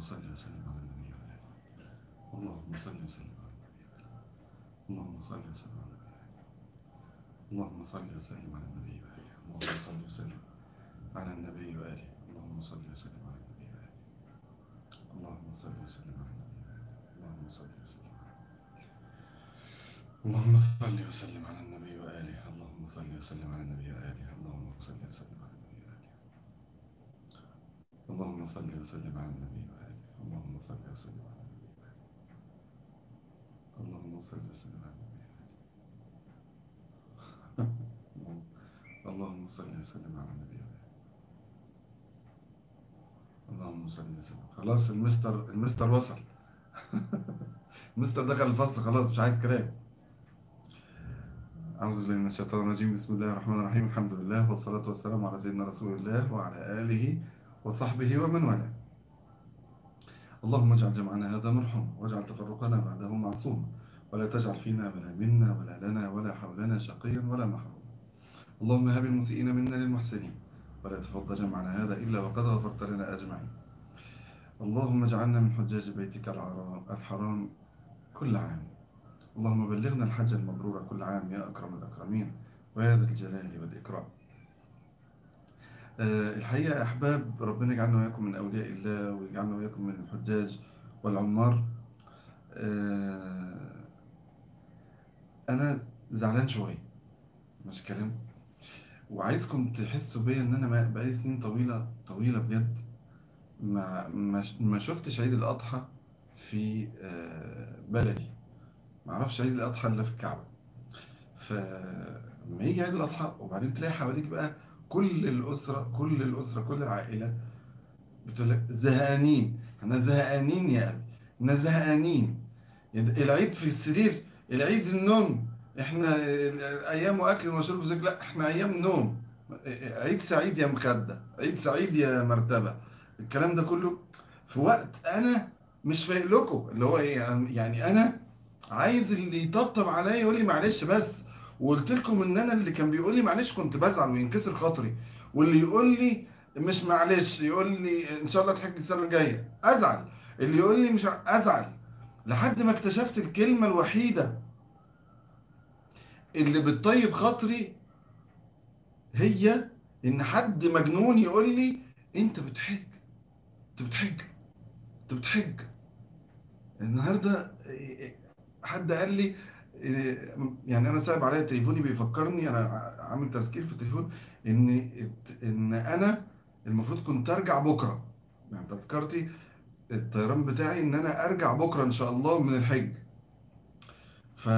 صل وسلم على النبي وآله. اللهم صل وسلم على النبي وآله. اللهم صل وسلم على النبي وآله. اللهم صل وسلم على النبي وآله. اللهم صل وسلم على النبي وآله. اللهم صل وسلم على النبي وآله. اللهم صل وسلم على النبي وآله. اللهم صل وسلم على اللهم صل وسلم على النبي وآله. اللهم صل وسلم على النبي وآله. اللهم صل وسلم على النبي وآله. اللهم صل وسلم على النبي وآله. اللهم صل وسلم على النبي وآله. اللهم صل وسلم على النبي وآله. اللهم صل وسلم على النبي وآله. اللهم صل وسلم. خلاص المستر وصل. المستر دخل الفصل خلاص، مش عايز كلام. أعوذ بالله من الشيطان الرجيم. بسم الله الرحمن الرحيم. الحمد لله والصلاة والسلام على سيدنا رسول الله وعلى آله وصحبه ومن والاه. اللهم اجعل جمعنا هذا مرحوم، واجعل تفرقنا بعده معصوم، ولا تجعل فينا ولا منا ولا لنا ولا حولنا شقيا ولا محروم. اللهم هب المسيئين منا للمحسنين، ولا تفض جمعنا هذا إلا وقد غفرت لنا أجمعين. اللهم اجعلنا من حجاج بيتك الحرام كل عام. اللهم بلغنا الحج المبرور كل عام يا أكرم الأكرمين ويا ذا الجلال والإكرام. الحقيقة يا أحباب، ربنا يجعلنا وياكم من أولياء الله، ويجعلنا وياكم من الحجاج والعمار. أنا زعلان شوية، مش كلام، وعايزكم تحسوا بيا إن أنا بقالي سنين طويلة بجد ما شفتش عيد الأضحى في بلدي. ما اعرفش عيد الأضحى إلا في الكعبة. فلما يجي عيد الأضحى وبعدين تلاقي حواليك بقى كل الأسرة كل العائلة بتقول لك زهقانين، احنا زهقانين يا أبي، احنا زهقانين. العيد في السرير، العيد النوم، احنا أيام أكل وشرب وزيك، لا احنا أيام نوم. عيد سعيد يا مخدة، عيد سعيد يا مرتبة. الكلام ده كله في وقت أنا مش فايق لكم اللي هو ايه. يعني أنا عايز اللي يطبطب عليا يقول لي معلش بس. وقلت لكم ان انا اللي كان بيقول لي معلش كنت بزعل وينكسر خاطري، واللي يقول لي مش معلش يقول لي ان شاء الله تحج السنه الجايه ازعل، اللي يقول لي مش ازعل، لحد ما اكتشفت الكلمه الوحيده اللي بتطيب خاطري هي ان حد مجنون يقول لي انت بتحج، انت بتحج، انت بتحج. النهارده حد قال لي يعني انا سايب عليا تليفوني بيفكرني، انا عامل تذكير في التليفون ان انا المفروض كنت ارجع بكره. يعني تذكرتي الطيران بتاعي ان انا ارجع بكره ان شاء الله من الحج. ف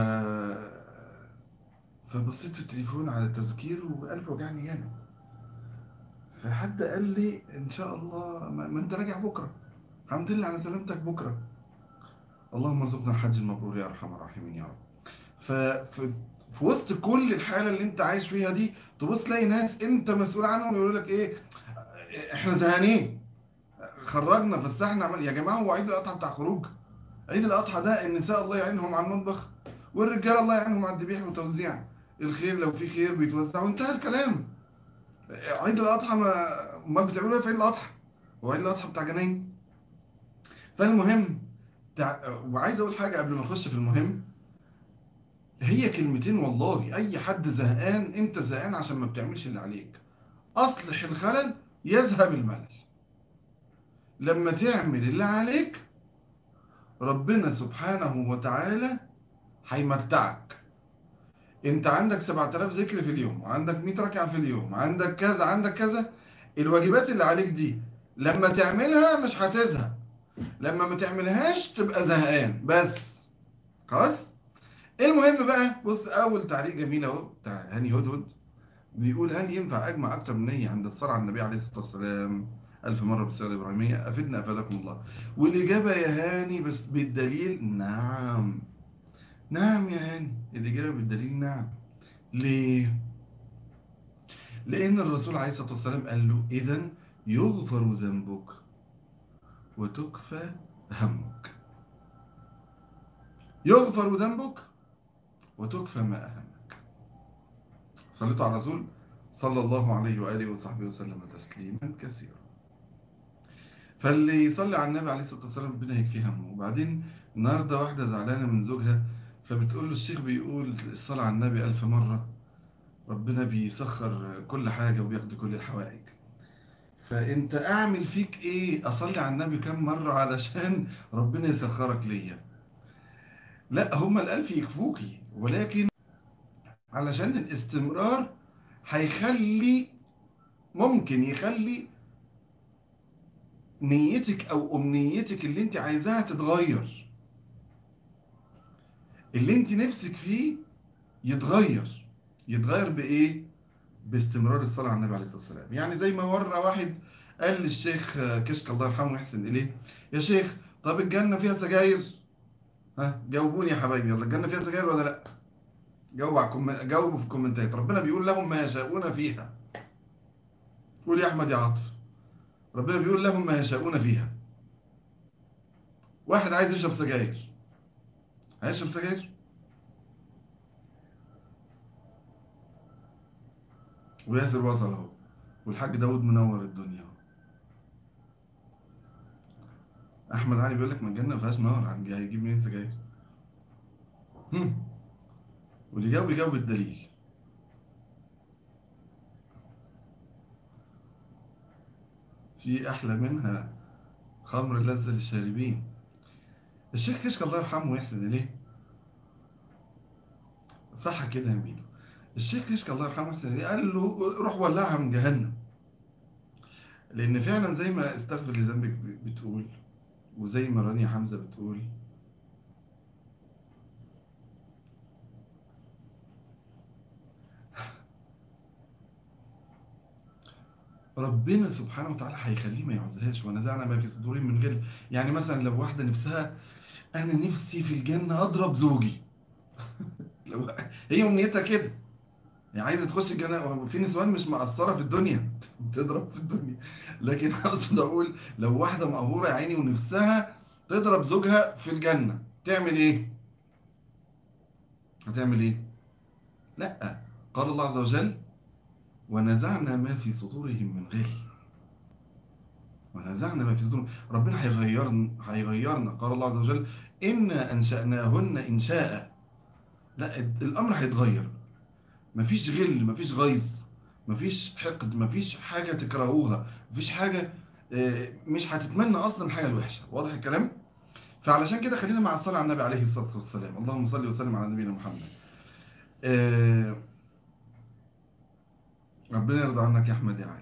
فبصيت في التليفون على التذكير وقلبي وجعني جامد. فحد قال لي ان شاء الله ما انت راجع بكره، الحمد لله على سلامتك بكره. اللهم ارزقنا الحج المبرور يا ارحم الراحمين يا رب. في وسط كل الحالة اللي انت عايش فيها دي، تبص تلاقي ناس انت مسؤول عنهم يقولوا لك ايه، احنا زهقانين، خرجنا فسحنا يا جماعة. هو عيد الأضحى بتاع خروج؟ عيد الأضحى ده النساء الله يعينهم على المطبخ، والرجال الله يعينهم على الذبيح وتوزيع الخير، لو في خير بيتوزع وانتهى الكلام. عيد الأضحى ما بتعملوا ايه في عيد الأضحى؟ هو عيد الأضحى بتاع جناين؟ فالمهم وعايز اقول حاجة قبل ما نخش في المهم. هي كلمتين والله. اي حد زهقان، انت زهقان عشان ما بتعملش اللي عليك. اصلح الخلل يذهب الملل. لما تعمل اللي عليك ربنا سبحانه وتعالى هيمتعك. انت عندك 7000 ذكر في اليوم، وعندك 100 ركعة في اليوم، عندك كذا عندك كذا. الواجبات اللي عليك دي لما تعملها مش هتزهق، لما ما تعملهاش تبقى زهقان بس. خلاص. المهم بقى، بص اول تعليق جميل اهو بتاع هاني هدهد، بيقول هل ينفع أجمع أكتر من نية عند الصلاة على النبي عليه الصلاة والسلام 1000 مرة بالصيغة الإبراهيمية؟ أفدنا أفادكم الله. والإجابة يا هاني بس بالدليل نعم. نعم يا هاني، الإجابة بالدليل نعم. ليه؟ لأن الرسول عليه الصلاة والسلام قال له إذن يغفر ذنبك وتكفى همك. يغفر ذنبك وتكفى ما أهمك. صليتوا على الرسول صلى الله عليه وآله وصحبه وسلم تسليما كثيرا. فاللي يصلي على النبي عليه الصلاة والسلام ربنا يكفيه همه. وبعدين النهاردة واحدة زعلانة من زوجها، فبتقول له الشيخ بيقول الصلاة على النبي 1000 مرة، ربنا بيسخر كل حاجة وبيقضي كل الحوائج. فانت اعمل فيك ايه؟ اصلي على النبي كم مرة علشان ربنا يسخرك ليا؟ لا، هما ال1000 يكفوكي، ولكن علشان الاستمرار هيخلي، ممكن يخلي نيتك او امنيتك اللي انت عايزاها تتغير، اللي انت نفسك فيه يتغير. يتغير بايه؟ باستمرار الصلاة على النبي عليه الصلاة والسلام. يعني زي ما مرة واحد قال للشيخ كشك الله يرحمه ويحسن اليه: يا شيخ، طب الجنة فيها سجاير؟ ها جاوبوني يا حبايبي، يلا، الجنة فيها سجاير ولا لا؟ جاوبوا في الكومنتات. ربنا بيقول لهم ما يشاءون فيها. قول يا احمد يا عاطف. ربنا بيقول لهم ما يشاءون فيها. واحد عايز يشرب سجاير، هيشرب سجاير؟ وياسر وصل اهو، والحاج داود منور الدنيا اهو. احمد علي بيقول لك ما الجنة ما فيهاش نار، هيجيب منين سجاير؟ هم. واللي جاوب يجاوب بالدليل. في احلى منها خمر لذة للشاربين. الشيخ كشك الله يرحمه ويحسن اليه، صح كده يا ميدو؟ الشيخ كشك الله يرحمه ويحسن اليه قال له روح ولعها من جهنم. لان فعلا زي ما استغفر لذنبك بتقول، وزي ما رانيا حمزة بتقول، ربنا سبحانه وتعالى هيخليه ما يعوزهاش. ونزعنا ما في صدورهم من غل. يعني مثلا لو واحدة نفسها، انا نفسي في الجنة اضرب زوجي، لو هي امنيتها كده، يعني عايزة تخش الجنة. في نسوان مش مقصرة في الدنيا تضرب في الدنيا، لكن اقصد اقول لو واحدة مقهورة يا عيني ونفسها تضرب زوجها في الجنة، تعمل ايه؟ هتعمل ايه؟ لا، قال الله عز وجل: ونزعنا ما في صدورهم من غل. ونزعنا ما في صدورهم. ربنا هيغيرنا. قال الله عز وجل: إنا أنشأناهن إنشاء. لا، الأمر هيتغير. مفيش غل، مفيش غيظ، مفيش حقد، مفيش حاجة تكرهوها، مفيش حاجة، مش هتتمنى أصلا الحاجة الوحشة. واضح الكلام؟ فعلشان كده خلينا مع الصلاة على النبي عليه الصلاة والسلام. اللهم صل وسلم على نبينا محمد. آه، ربنا يرضى عنك يا أحمد يا علي.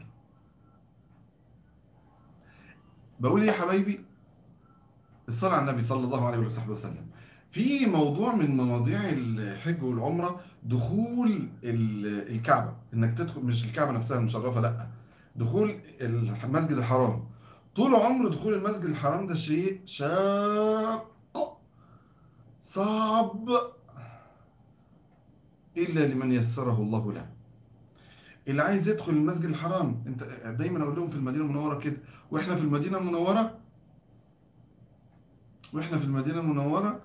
بقول إيه يا حبايبي؟ الصلاة على النبي صلى الله عليه وصحبه وسلم. في موضوع من مواضيع الحج والعمرة دخول الكعبة، انك تدخل، مش الكعبة نفسها المشرفة، لا، دخول المسجد الحرام. طول عمر دخول المسجد الحرام ده شيء شاق، صعب، إلا لمن يسره الله له. اللي عايز يدخل المسجد الحرام، انت دايما اقول لهم في المدينة المنورة كده، واحنا في المدينة المنورة، واحنا في المدينة المنورة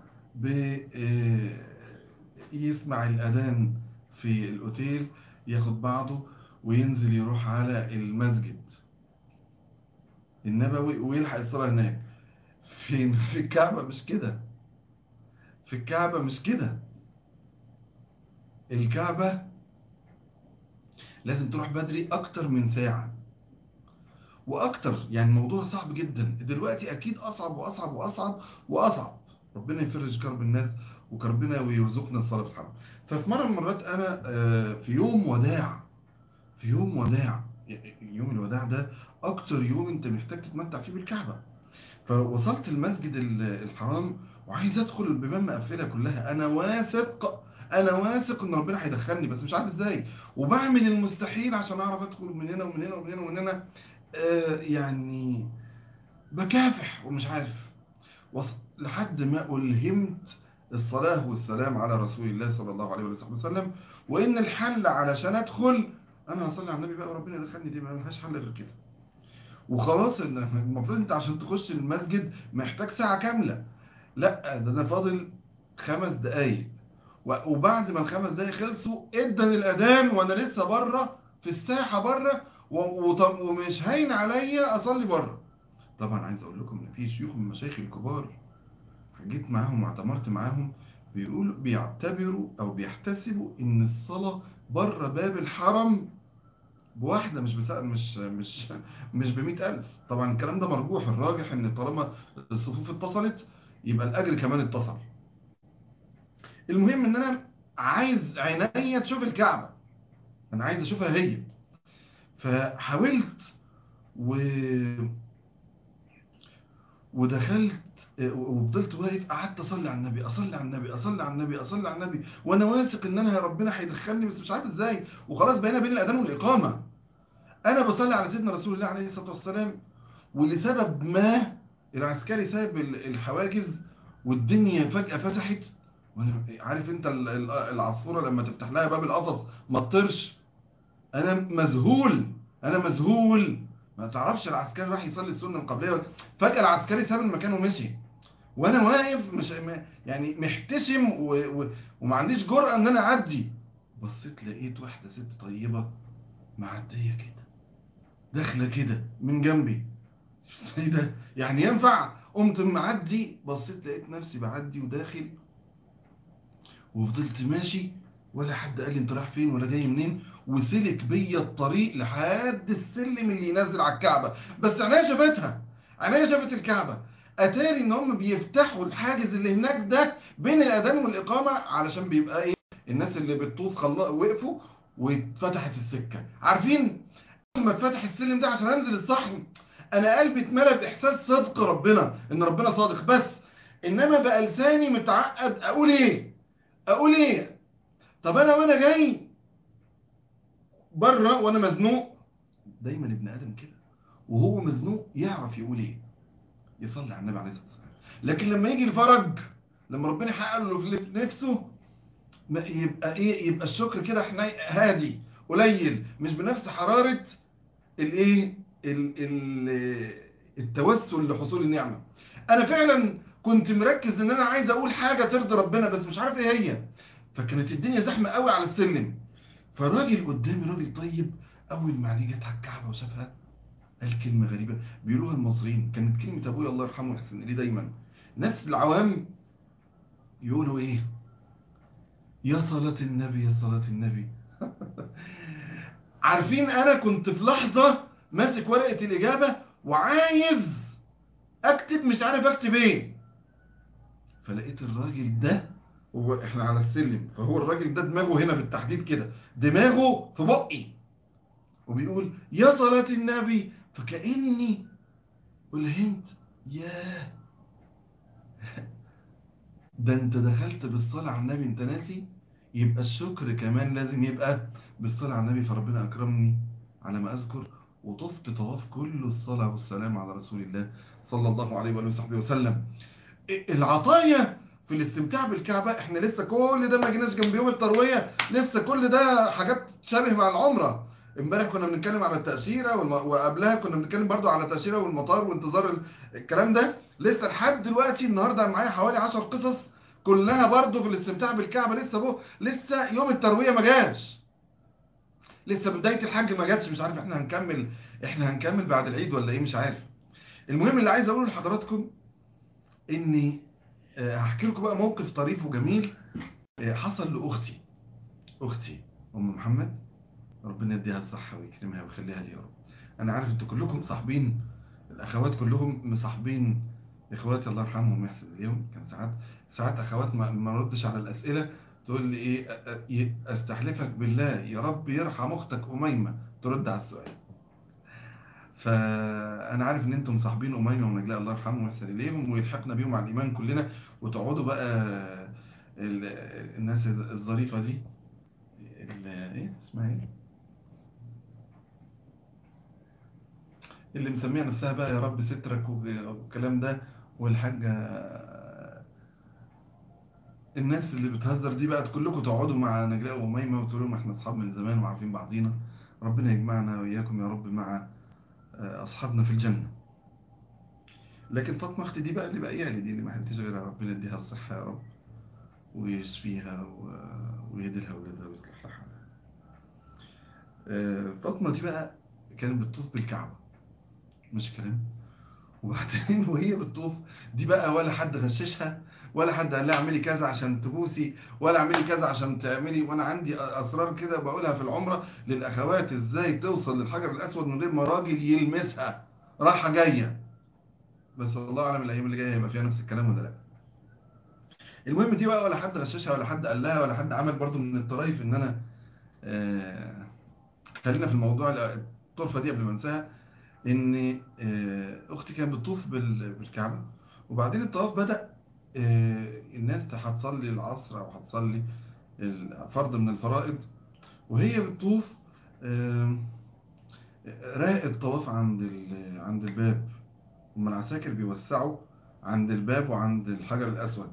يسمع الأذان في الأوتيل، ياخد بعضه وينزل يروح على المسجد النبوي ويلحق الصلاة هناك. فين؟ في الكعبة مش كده. في الكعبة مش كده. الكعبة لازم تروح بدري أكتر من ساعة وأكتر. يعني الموضوع صعب جدا دلوقتي، أكيد أصعب وأصعب وأصعب وأصعب. ربنا يفرج كرب الناس وكربنا ويرزقنا الصلاة في الحرم. ففي مرة من المرات أنا في يوم وداع، في يوم وداع، يوم الوداع ده اكتر يوم انت محتاج تتمتع فيه بالكعبة. فوصلت المسجد الحرام وعايز ادخل، البيبان مقفلة كلها. انا واثق ان ربنا هيدخلني، بس مش عارف ازاي. وبعمل المستحيل عشان اعرف ادخل من هنا ومن هنا ومن هنا ومن هنا. يعني بكافح ومش عارف. لحد ما ألهمت الصلاة والسلام على رسول الله صلى الله عليه وسلم، وإن الحل علشان أدخل أنا هصلي على النبي بقى وربنا يدخلني، دي ما لهاش حل غير كده. وخلاص، إن المفروض أنت عشان تخش المسجد محتاج ساعة كاملة. لا، ده أنا فاضل 5 دقايق، وبعد ما ال5 دقايق خلصوا ادن الأذان وأنا لسه بره في الساحة بره، ومش هين عليا أصلي بره. طبعا عايز اقول لكم ان في شيوخ من المشايخ الكبار جيت معاهم واعتمرت معاهم، بيقولوا بيعتبروا او بيحتسبوا ان الصلاة بره باب الحرم بواحدة مش ب100,000. طبعا الكلام ده مرجوح، الراجح ان طالما الصفوف اتصلت يبقى الاجر كمان اتصل. المهم ان انا عايز عينيا تشوف الكعبة، انا عايز اشوفها هي. فحاولت و... ودخلت، وفضلت واقف، قعدت اصلي على النبي، اصلي على النبي، اصلي على النبي، اصلي على النبي، وانا واثق ان انا ربنا هيدخلني، بس مش عارف ازاي. وخلاص بقينا بين الاذان والاقامه، انا بصلي على سيدنا رسول الله عليه الصلاه والسلام، ولسبب ما العسكري ساب الحواجز والدنيا فجاه فتحت. وانا عارف انت العصفوره لما تفتح لها باب القفص ما تطيرش. انا مذهول، انا مذهول. ما تعرفش العسكري راح يصلي السنه القبليه، فجاه العسكري ساب المكان ومشي، وانا واقف مش يعني محتشم وما عنديش جرأة ان انا اعدي. بصيت لقيت واحدة ست طيبة معدية كده، داخلة كده من جنبي. ايه ده يعني ينفع؟ قمت معدي، بصيت لقيت نفسي بعدي وداخل، وفضلت ماشي، ولا حد قال لي انت رايح فين ولا جاي منين. وسلك بيا الطريق لحد السلم اللي ينزل على الكعبة. بس عينيا شافتها، عينيا شافت الكعبة. اتاري ان هم بيفتحوا الحاجز اللي هناك ده بين الاذان والاقامة، علشان بيبقى ايه، الناس اللي بتطوف وقفوا واتفتحت السكة. عارفين لما اتفتح السلم ده عشان انزل الصحن، انا قلبي اتملى باحساس صدق ربنا، ان ربنا صادق. بس انما بقى لساني متعقد، اقول ايه، اقول ايه؟ طب انا وانا جاي بره وانا مزنوق، دايما ابن ادم كده وهو مزنوق يعرف يقول ايه، يصلي على النبي عليه الصلاه والسلام. لكن لما يجي الفرج، لما ربنا يحقق له اللي في نفسه، يبقى ايه، يبقى الشكر كده هادي قليل، مش بنفس حراره الايه، التوسل لحصول النعمه. انا فعلا كنت مركز ان انا عايز اقول حاجه ترضي ربنا، بس مش عارف ايه هي. فكانت الدنيا زحمه قوي على السلم. فالراجل قدامي راجل طيب، اول ما عينيه جت على الكعبه وشافها، قال كلمه غريبه بيقولوها المصريين، كانت كلمه ابويا الله يرحمه ويحسن اليه دايما. ناس العوام يقولوا ايه؟ يا صلاه النبي، يا صلاه النبي. عارفين انا كنت في لحظه ماسك ورقه الاجابه وعايز اكتب، مش عارف اكتب ايه. فلقيت الراجل ده، هو احنا على السلم، فهو الراجل ده دماغه هنا بالتحديد كده، دماغه في بقي، وبيقول يا صلاة النبي. فكأني ألهمت، ياه، ده انت دخلت بالصلاة على النبي انت ناسي. يبقى الشكر كمان لازم يبقى بالصلاة على النبي. فربنا أكرمني على ما أذكر، وطفت طواف كل الصلاة والسلام على رسول الله صلى الله عليه وآله وصحبه وسلم. العطايا في الاستمتاع بالكعبة، احنا لسه كل ده ما جيناش جنب يوم التروية، لسه كل ده حاجات شبه مع العمرة. امبارح كنا بنتكلم على التأشيرة وقبلها كنا بنتكلم برضو على التأشيرة والمطار وانتظار الكلام ده. لسه لحد دلوقتي النهاردة معايا حوالي 10 قصص كلها برضو في الاستمتاع بالكعبة. لسه يوم التروية ما جاش، لسه بداية الحج ما جاتش. مش عارف احنا هنكمل بعد العيد ولا ايه، مش عارف. المهم اللي عايز اقوله لحضراتكم اني هحكي لكم بقى موقف طريف وجميل حصل لأختي. أختي أم محمد، ربنا يديها الصحة ويكرمها ويخليها لي يا رب. أنا عارف أنتوا كلكم صاحبين، الأخوات كلهم مصاحبين إخواتي الله يرحمهم ويحسن إليهم. كان ساعات أخوات ما ردش على الأسئلة، تقول لي إيه، أستحلفك بالله يا رب يرحم أختك أميمة ترد على السؤال. فأنا عارف إن أنتم مصاحبين أميمة ونجلاء الله يرحمهم ويحسن إليهم ويلحقنا بيهم على الإيمان كلنا، وتقعدوا بقى الناس الظريفة دي، ايه اسمها ايه، اللي مسميها نفسها بقى يا رب سترك والكلام ده، والحاجة، الناس اللي بتهزر دي بقى كلكم تقعدوا مع نجلاء وميمة وتقولوا لهم احنا اصحاب من زمان وعارفين بعضينا. ربنا يجمعنا واياكم يا رب مع اصحابنا في الجنة. لكن فاطمة اختي دي بقى اللي بقى لي دي، اللي ما حدش غيرها، ربنا يديها الصحة يا رب ويشفيها ويهدي لها ولادها ويصلح لها حالها. فاطمة دي بقى كانت بتطوف بالكعبة، مش كلام، وبعدين وهي بتطوف دي بقى، ولا حد غششها، ولا حد قال لها اعملي كذا عشان تبوسي، ولا اعملي كذا عشان تعملي. وانا عندي اسرار كده بقولها في العمره للاخوات، ازاي توصل للحجر الاسود من غير ما راجل يلمسها رايحه جايه. بس الله اعلم الايام اللي جايه هيبقى فيها نفس الكلام ولا لا. المهم دي بقى، ولا حد غششها، ولا حد قال لها، ولا حد عمل برضو من الطرايف ان انا آه خلينا في الموضوع الطرفه دي قبل ما انساها. ان اختي كانت بتطوف بالكعبه، وبعدين الطواف بدأ. الناس هتصلي العصر او هتصلي فرض من الفرائض، وهي بتطوف آه، راق الطواف عند الباب. هم العساكر بيوسعوا عند الباب وعند الحجر الاسود.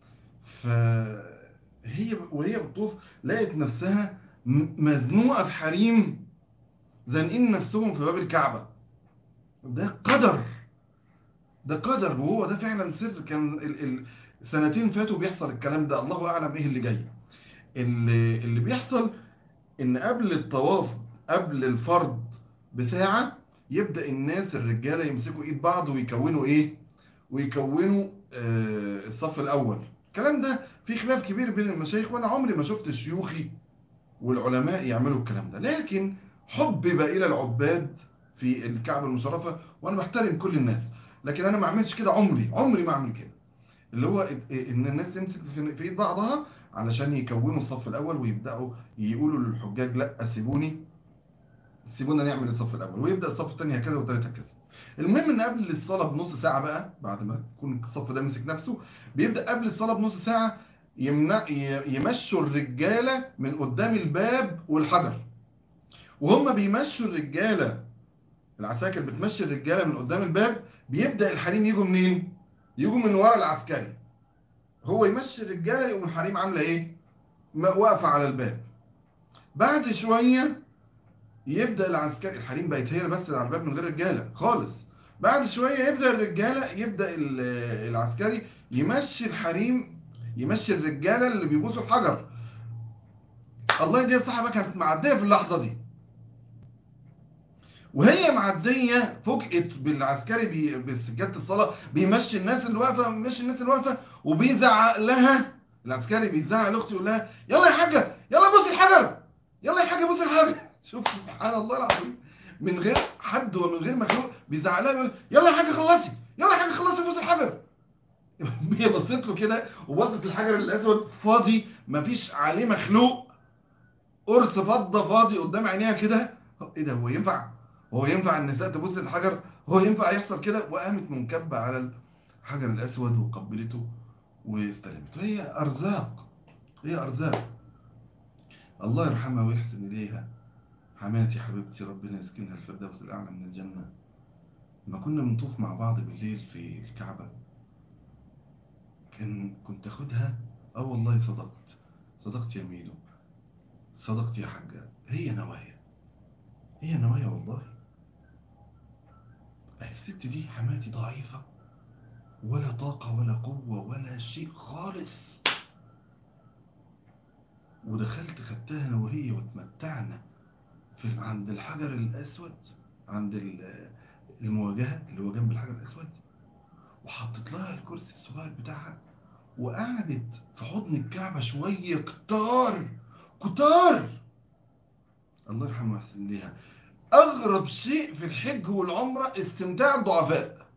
فهي وهي بتطوف لقت نفسها مزنوقه في حريم زانقين نفسهم في باب الكعبه. ده قدر، ده قدر، وهو ده فعلا سر. كان سنتين فاتوا بيحصل الكلام ده، الله اعلم ايه اللي جاي. اللي بيحصل ان قبل الطواف، قبل الفرض بساعة، يبدأ الناس الرجالة يمسكوا ايد بعض ويكونوا ايه، ويكونوا الصف الاول. الكلام ده في خلاف كبير بين المشايخ، وانا عمري ما شفت شيوخي والعلماء يعملوا الكلام ده، لكن حبب الى العباد في الكعبة المشرفة، وانا بحترم كل الناس، لكن انا ما اعملش كده، عمري ما اعمل كده. اللي هو ان الناس تمسك في ايد بعضها علشان يكونوا الصف الاول، ويبداوا يقولوا للحجاج لا سيبونا نعمل الصف الاول، ويبدا الصف الثاني هكذا والثالث هكذا. المهم ان قبل الصلاه بنص ساعه بقى، بعد ما يكون الصف ده مسك نفسه، بيبدا قبل الصلاه بنص ساعه يمشوا الرجاله من قدام الباب والحجر. وهم بيمشوا الرجاله، العساكر بتمشي الرجاله من قدام الباب، بيبدا الحريم يجوا منين؟ يجوا من ورا العسكري. هو يمشي الرجاله، يقوم الحريم عامله ايه؟ واقفه على الباب. بعد شويه يبدا العسكري، الحريم بقت هي بس اللي على الباب من غير رجاله خالص. بعد شويه يبدا الرجاله، يبدا العسكري يمشي الحريم، يمشي الرجاله اللي بيبوسوا الحجر. الله يديها الصحابه كانت معديه في اللحظه دي، وهي معديه فوجئت بالعسكري بسجاده الصلاه بيمشي الناس اللي واقفه، بيمشي الناس اللي واقفه، وبيزعق لها. العسكري بيزعق لاختي يقول لها يلا يا حاجه، يلا بوسي الحجر، يلا يا حاجه بوسي الحجر. شوف سبحان الله العظيم، من غير حد ومن غير مخلوق بيزعق لها، يقول يلا يا حاجه خلصي، يلا يا حاجه خلصي بوسي الحجر. هي بصت له كده، وبصت الحجر الاسود فاضي مفيش عليه مخلوق، قرص فضه فاضي قدام عينيها كده. ايه ده، هو ينفع؟ هو ينفع النساء تبص للحجر؟ هو ينفع يحصل كده؟ وقامت منكبه على الحجر الاسود وقبلته واستلمته. هي ارزاق، هي ارزاق. الله يرحمها ويحسن اليها، حماتي حبيبتي، ربنا يسكنها الفردوس الاعلى من الجنه. لما كنا بنطوف مع بعض بالليل في الكعبه، كنت اخدها. اه والله صدقت، صدقت يا ميدو، صدقت يا حاجه. هي نوايا، هي نوايا والله. الست دي حماتي ضعيفة، ولا طاقة ولا قوة ولا شيء خالص، ودخلت خدتها أنا وهي واتمتعنا عند الحجر الأسود، عند المواجهة اللي هو جنب الحجر الأسود، وحطت لها الكرسي الصغير بتاعها، وقعدت في حضن الكعبة شوية كتار كتار. الله يرحمه ويحسن ليها. أغرب شيء في الحج والعمرة استمتاع الضعفاء.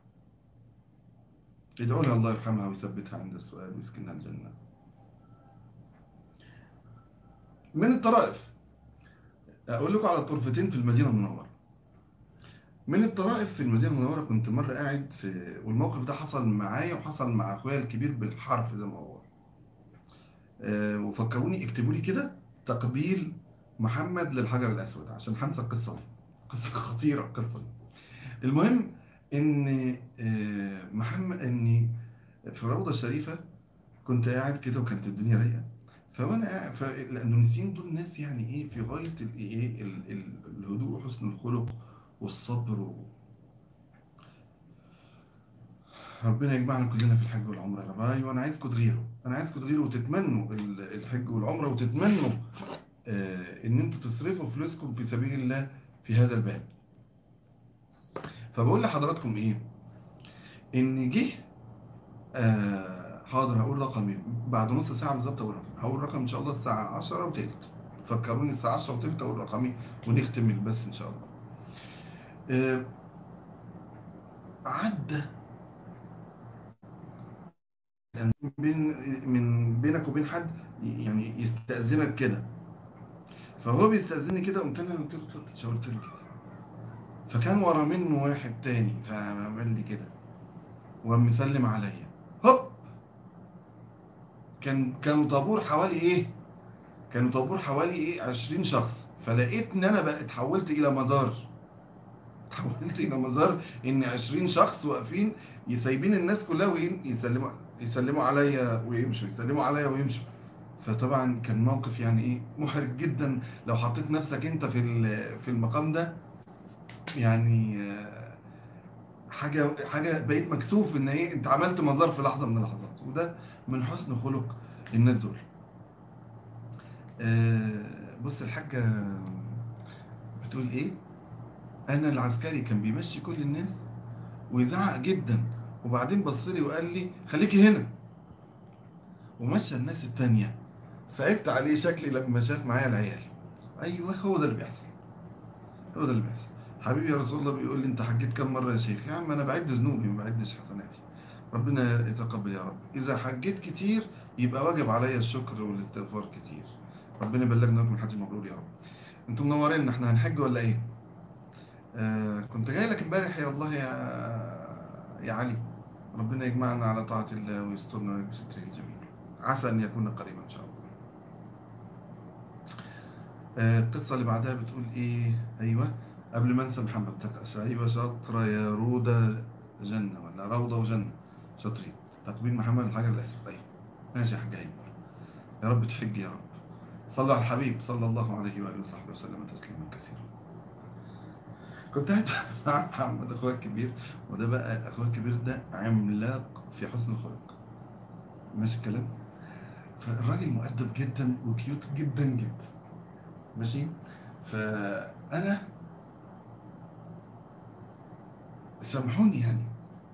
ادعوا لها الله يرحمها ويثبتها عند السؤال ويسكنها الجنة. من الطرائف اقول لكم على طرفتين في المدينه المنوره. من الطرائف في المدينه المنوره، كنت مره قاعد والموقف ده حصل معايا وحصل مع اخويا الكبير بالحرف زي ما هو. وفكروني اكتبوا لي كده تقبيل محمد للحجر الاسود عشان هنسى القصه دي، قصه خطيره القصه دي. المهم ان محمد اني في روضه شريفه كنت قاعد كده، وكانت الدنيا رايقه. فوانا قاعد، الاندونيسيين دول ناس يعني ايه، في غايه الايه الهدوء وحسن الخلق والصبر ربنا يجمعنا كلنا في الحج والعمره يا رب. ايوه، انا عايزكم تغيروا، انا عايزكم تغيروا وتتمنوا الحج والعمره، وتتمنوا ان انتوا تصرفوا فلوسكم في سبيل الله في هذا الباب. فبقول لحضراتكم ايه، ان جه حاضر هقول رقمي بعد نص ساعة بالظبط. هقول رقم ان شاء الله الساعة 10 وتلت. فكروني الساعة 10 وتلت اقول رقمي ونختم البث ان شاء الله. آه، عدى يعني من بينك وبين حد يعني يستأذنك كده. فهو بيستأذني كده، قمت انا قلت له اتفضل، شاورت له كده. فكان ورا منه واحد تاني فعمل لي كده وقام مسلم عليا. هوب، كانوا طابور حوالي ايه، كانوا طابور حوالي ايه 20 شخص. فلقيت ان انا بقى اتحولت الى مزار. اتحولت الى مزار ان 20 شخص واقفين سايبين الناس كلها يسلموا عليا ويمشوا، يسلموا عليا ويمشوا. فطبعا كان موقف يعني ايه محرج جدا. لو حطيت نفسك انت في المقام ده يعني حاجه بقيت مكسوف ان ايه انت عملت مزار في لحظه من اللحظات. وده من حسن خلق الناس دول. بص الحاجه بتقول ايه، انا العسكري كان بيمشي كل الناس ويزعق جدا، وبعدين بص لي وقال لي خليكي هنا ومشى الناس التانية. صعبت عليه شكلي لما شاف معايا العيال. ايوه هو ده اللي بيحصل، هو ده اللي بيحصل. حبيبي يا رسول الله بيقول لي انت حجيت كم مرة يا شيخ؟ يا عم انا بعد ذنوبي ما بعدش حسناتي. ربنا يتقبل يا رب. اذا حجيت كتير يبقى واجب عليا الشكر والاستغفار كتير. ربنا يبلغنا لكم الحج مبرور يا رب. انتم منورين، احنا هنحج ولا ايه؟ كنت جاي لك امبارح يا الله يا علي. ربنا يجمعنا على طاعة الله ويسترنا بستره الجميل. عسى أن يكون قريبا إن شاء الله. القصة اللي بعدها بتقول إيه؟ أيوة، قبل ما أنسى محمد تقأس. أيوة شاطرة يا رودة جنة ولا روضة وجنة، شاطرين. تقبيل محمد الحجر الأسود. أيوة ماشي يا حاج هيم. يا رب تحج يا رب. صلوا على الحبيب صلى الله عليه وآله وصحبه وسلم تسليما كثيرا. كنت قاعد مع محمد أخويا الكبير، وده بقى أخويا الكبير ده عملاق في حسن الخلق. ماشي الكلام. فالراجل مؤدب جدا وكيوت جدا جدا. ماشي. فأنا سامحوني يعني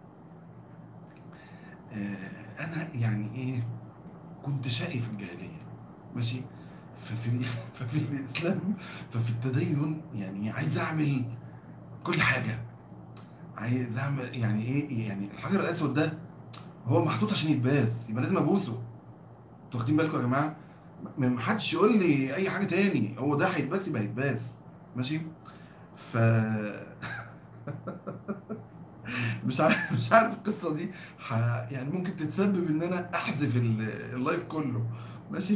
أنا يعني إيه كنت شقي في الجاهلية. ماشي. ففي الإسلام، ففي التدين يعني عايز أعمل كل حاجة. عايز أعمل يعني إيه، يعني الحجر الأسود ده هو محطوط عشان يتباس، يبقى لازم أبوسه. انتوا واخدين بالكم يا جماعة؟ ما حدش يقول لي أي حاجة تاني، هو ده هيتباس يبقى هيتباس. ماشي. ف مش عارف القصة دي يعني ممكن تتسبب ان انا احذف اللايف كله. ماشي.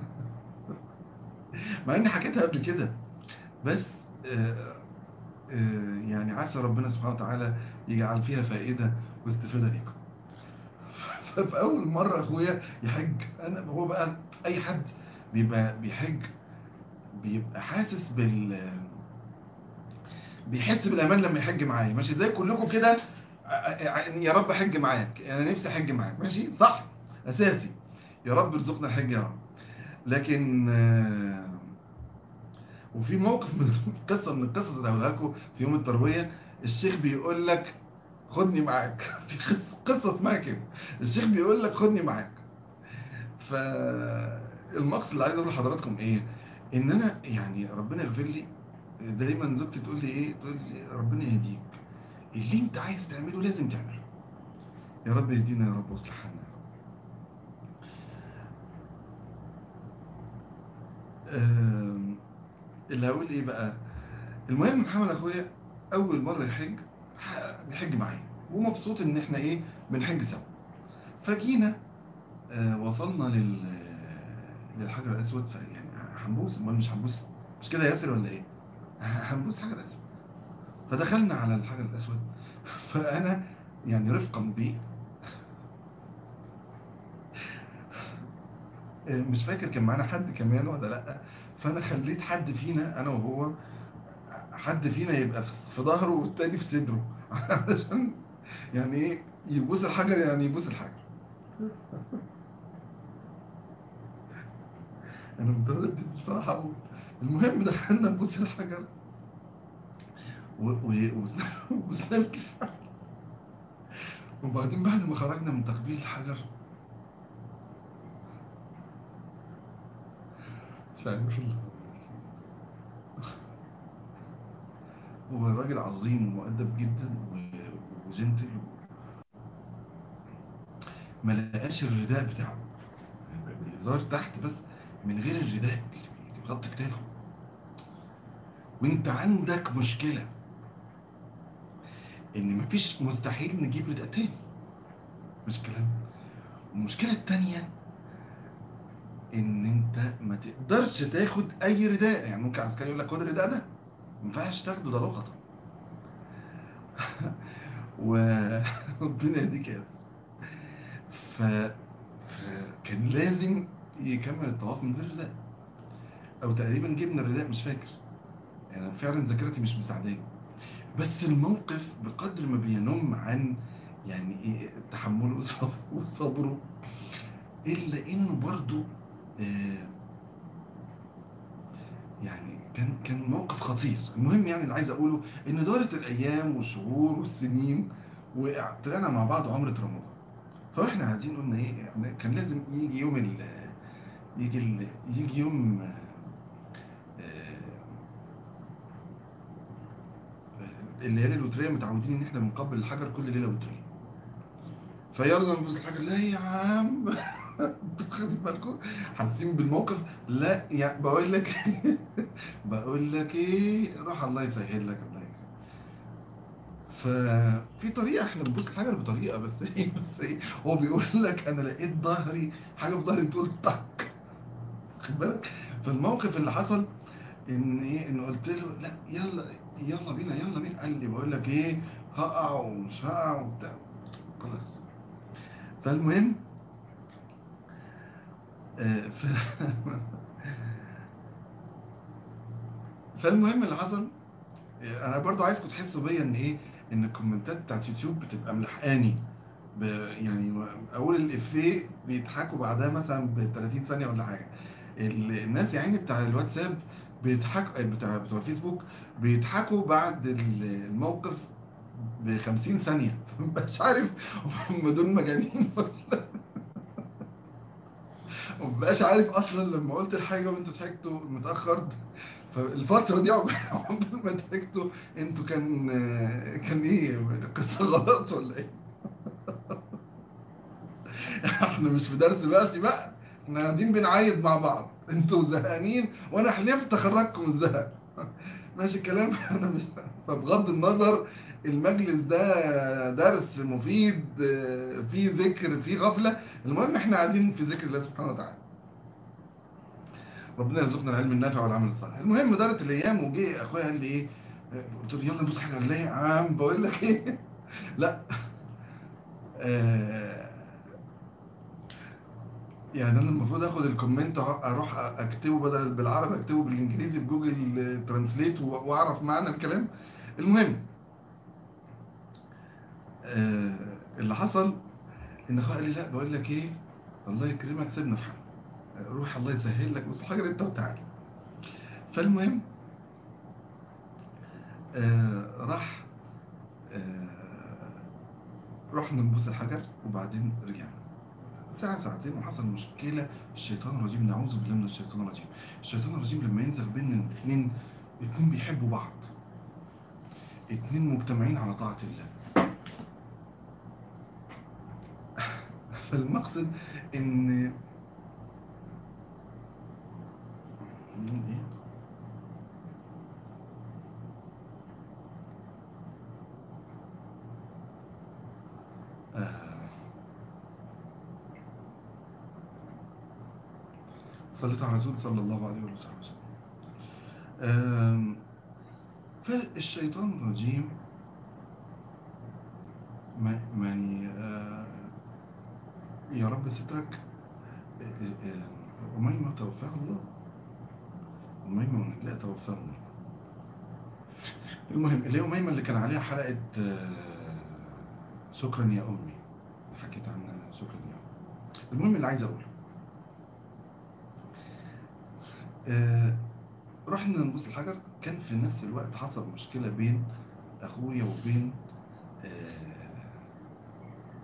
مع اني حكيتها قبل كده، بس آه، يعني عسى ربنا سبحانه وتعالى يجعل فيها فائدة واستفادة ليكم. ففي اول مرة اخويا يحج، انا هو بقى اي حد بيبقى بيحج بيبقى حاسس بيحس بالامان لما يحج معايا. ماشي زي كلكم كده. يا رب حج معاك، انا نفسي احج معاك. ماشي صح، اساسي. يا رب ارزقنا الحج يا رب. لكن وفي موقف من قصه من القصص اللي هقولها لكم في يوم الترويه. الشيخ بيقول لك خدني معاك. في قصه اسمها كده، الشيخ بيقول لك خدني معاك. فالمقصد اللي عايز اقول لحضراتكم ايه، ان انا يعني ربنا يغفر لي. دايما زوجتي تقول لي ايه، تقول لي ربنا يهديك، اللي انت عايز تعمله لازم تعمله. يا رب يهدينا يا رب واصلح حالنا. آم، اللي هقول ايه بقى، المهم محمد اخويا اول مره يحج بيحج معايا ومبسوط ان احنا ايه بنحج سوا. فجينا وصلنا للحجر الاسود. فيعني هنبوس، امال مش هنبوس؟ مش كده يا ياسر ولا ايه؟ هنبوس حجر اسود. فدخلنا على الحجر الاسود. فانا يعني رفقا بيه مش فاكر كان معانا حد كمان ولا لا. فانا خليت حد فينا انا وهو، حد فينا يبقى في ظهره والتاني في صدره علشان يعني ايه يبوس الحجر، يعني يبوس الحجر. انا متردد بصراحه اقول. المهم دخلنا نبوس الحجر وسلام وبعدين بعد ما خرجنا من تقبيل الحجر، مش عارف هو راجل عظيم ومؤدب جدا وجنتل، ما لقاش الرداء بتاعه اللي ظهر تحت بس، من غير الرداء اللي بيغطي كتافه. وانت عندك مشكلة ان مفيش، مستحيل نجيب رداء تاني، مش كلام. المشكلة التانية ان انت ما تقدرش تاخد اي رداء، يعني ممكن عسكري يقول لك خد الرداء ده، ما ينفعش تاخده، ده لغة. وربنا يهديك يا ياسر. ف... فكان لازم يكمل الطواف من غير رداء، او تقريبا جبنا الرداء مش فاكر، يعني فعلا ذاكرتي مش مساعداني. بس الموقف بقدر ما بينم عن يعني ايه تحمله وصبره، الا انه برضو آه يعني كان موقف خطير. المهم يعني اللي عايز اقوله ان دارت الايام والشهور والسنين، وطلعنا مع بعض عمرة رمضان. فاحنا قاعدين قلنا ايه، يعني كان لازم يجي يوم يجي يوم الليالي الوتريه، متعودين ان احنا بنقبل الحجر كل ليله وتريه. فيلا نبص الحجر، لا يا عم خدوا بالكم، حاسين بالموقف. لا يعني بقول لك بقول لك ايه، روح الله يسهل لك، الله يكرمك. ففي طريقه احنا بنبص الحجر بطريقه، بس ايه هو بيقول لك انا لقيت ظهري، حاجه في ظهري بتقول طق، خد بالك. فالموقف اللي حصل ان ايه، ان قلت له لا يلا، يلا بينا يلا بينا، قال لي بقول لك ايه، هقع ومش هقع وبتاع، خلاص. فالمهم آه، ف... فالمهم اللي حصل، انا برضو عايزكم تحسوا بيا ان ايه، ان الكومنتات بتاعت يوتيوب بتبقى ملحقاني، يعني اول الافيه بيضحكوا بعدها مثلا ب 30 ثانيه ولا حاجه. الناس يعني بتاع الواتساب بيضحكوا، بتوع الفيسبوك بيضحكوا بعد الموقف ب 50 ثانيه مش عارف هم دول مجانين ولا، مبقاش عارف اصلا لما قلت الحاجه وانتوا ضحكتوا متاخر. فالفتره دي عقبال ما ضحكتوا انتوا، كان ايه القصه غلط ولا ايه؟ احنا مش في درس دلوقتي بقى، احنا قاعدين بنعايد مع بعض، انتوا زهقانين وانا حلفت اخرجكم من الزهق ماشي الكلام انا مش، فبغض النظر المجلس ده درس مفيد، فيه ذكر فيه غفلة، المهم احنا قاعدين في ذكر الله سبحانه وتعالى، ربنا يرزقنا العلم النافع والعمل الصالح. المهم دارت الايام، وجه اخويا قال لي ايه، قلت له يلا نبص حاجه، قال لي يا عم بقول لك ايه لا آه، يعني انا المفروض اخد الكومنت اروح اكتبه بدل بالعربي اكتبه بالانجليزي بجوجل ترانسليت واعرف معنى الكلام. المهم آه، اللي حصل ان اخويا قال لي لا بقول لك ايه، الله يكرمك سيبنا في حالك، روح الله يسهل لك، بص الحجر انت وتعالى. فالمهم راح رحنا نبص الحجر، وبعدين رجعنا ساعة ساعتين، وحصل مشكلة. الشيطان الرجيم، نعوذ بالله من الشيطان الرجيم. الشيطان الرجيم لما ينزل بين اتنين بيحبوا بعض، اتنين مجتمعين على طاعة الله. فالمقصد ان آه، صليت على رسول صلى الله عليه وسلم. آم، فالشيطان الرجيم يعني يا رب سترك. أميمة توفاها الله، أميمة ونجلاء توفاها الله. المهم اللي هي أميمة اللي كان عليها حلقة شكرا يا أمي، حكيت عنها شكرا يا أمي. المهم اللي عايز أقوله آه، رحنا نبص الحجر، كان في نفس الوقت حصل مشكلة بين أخويا وبين آه،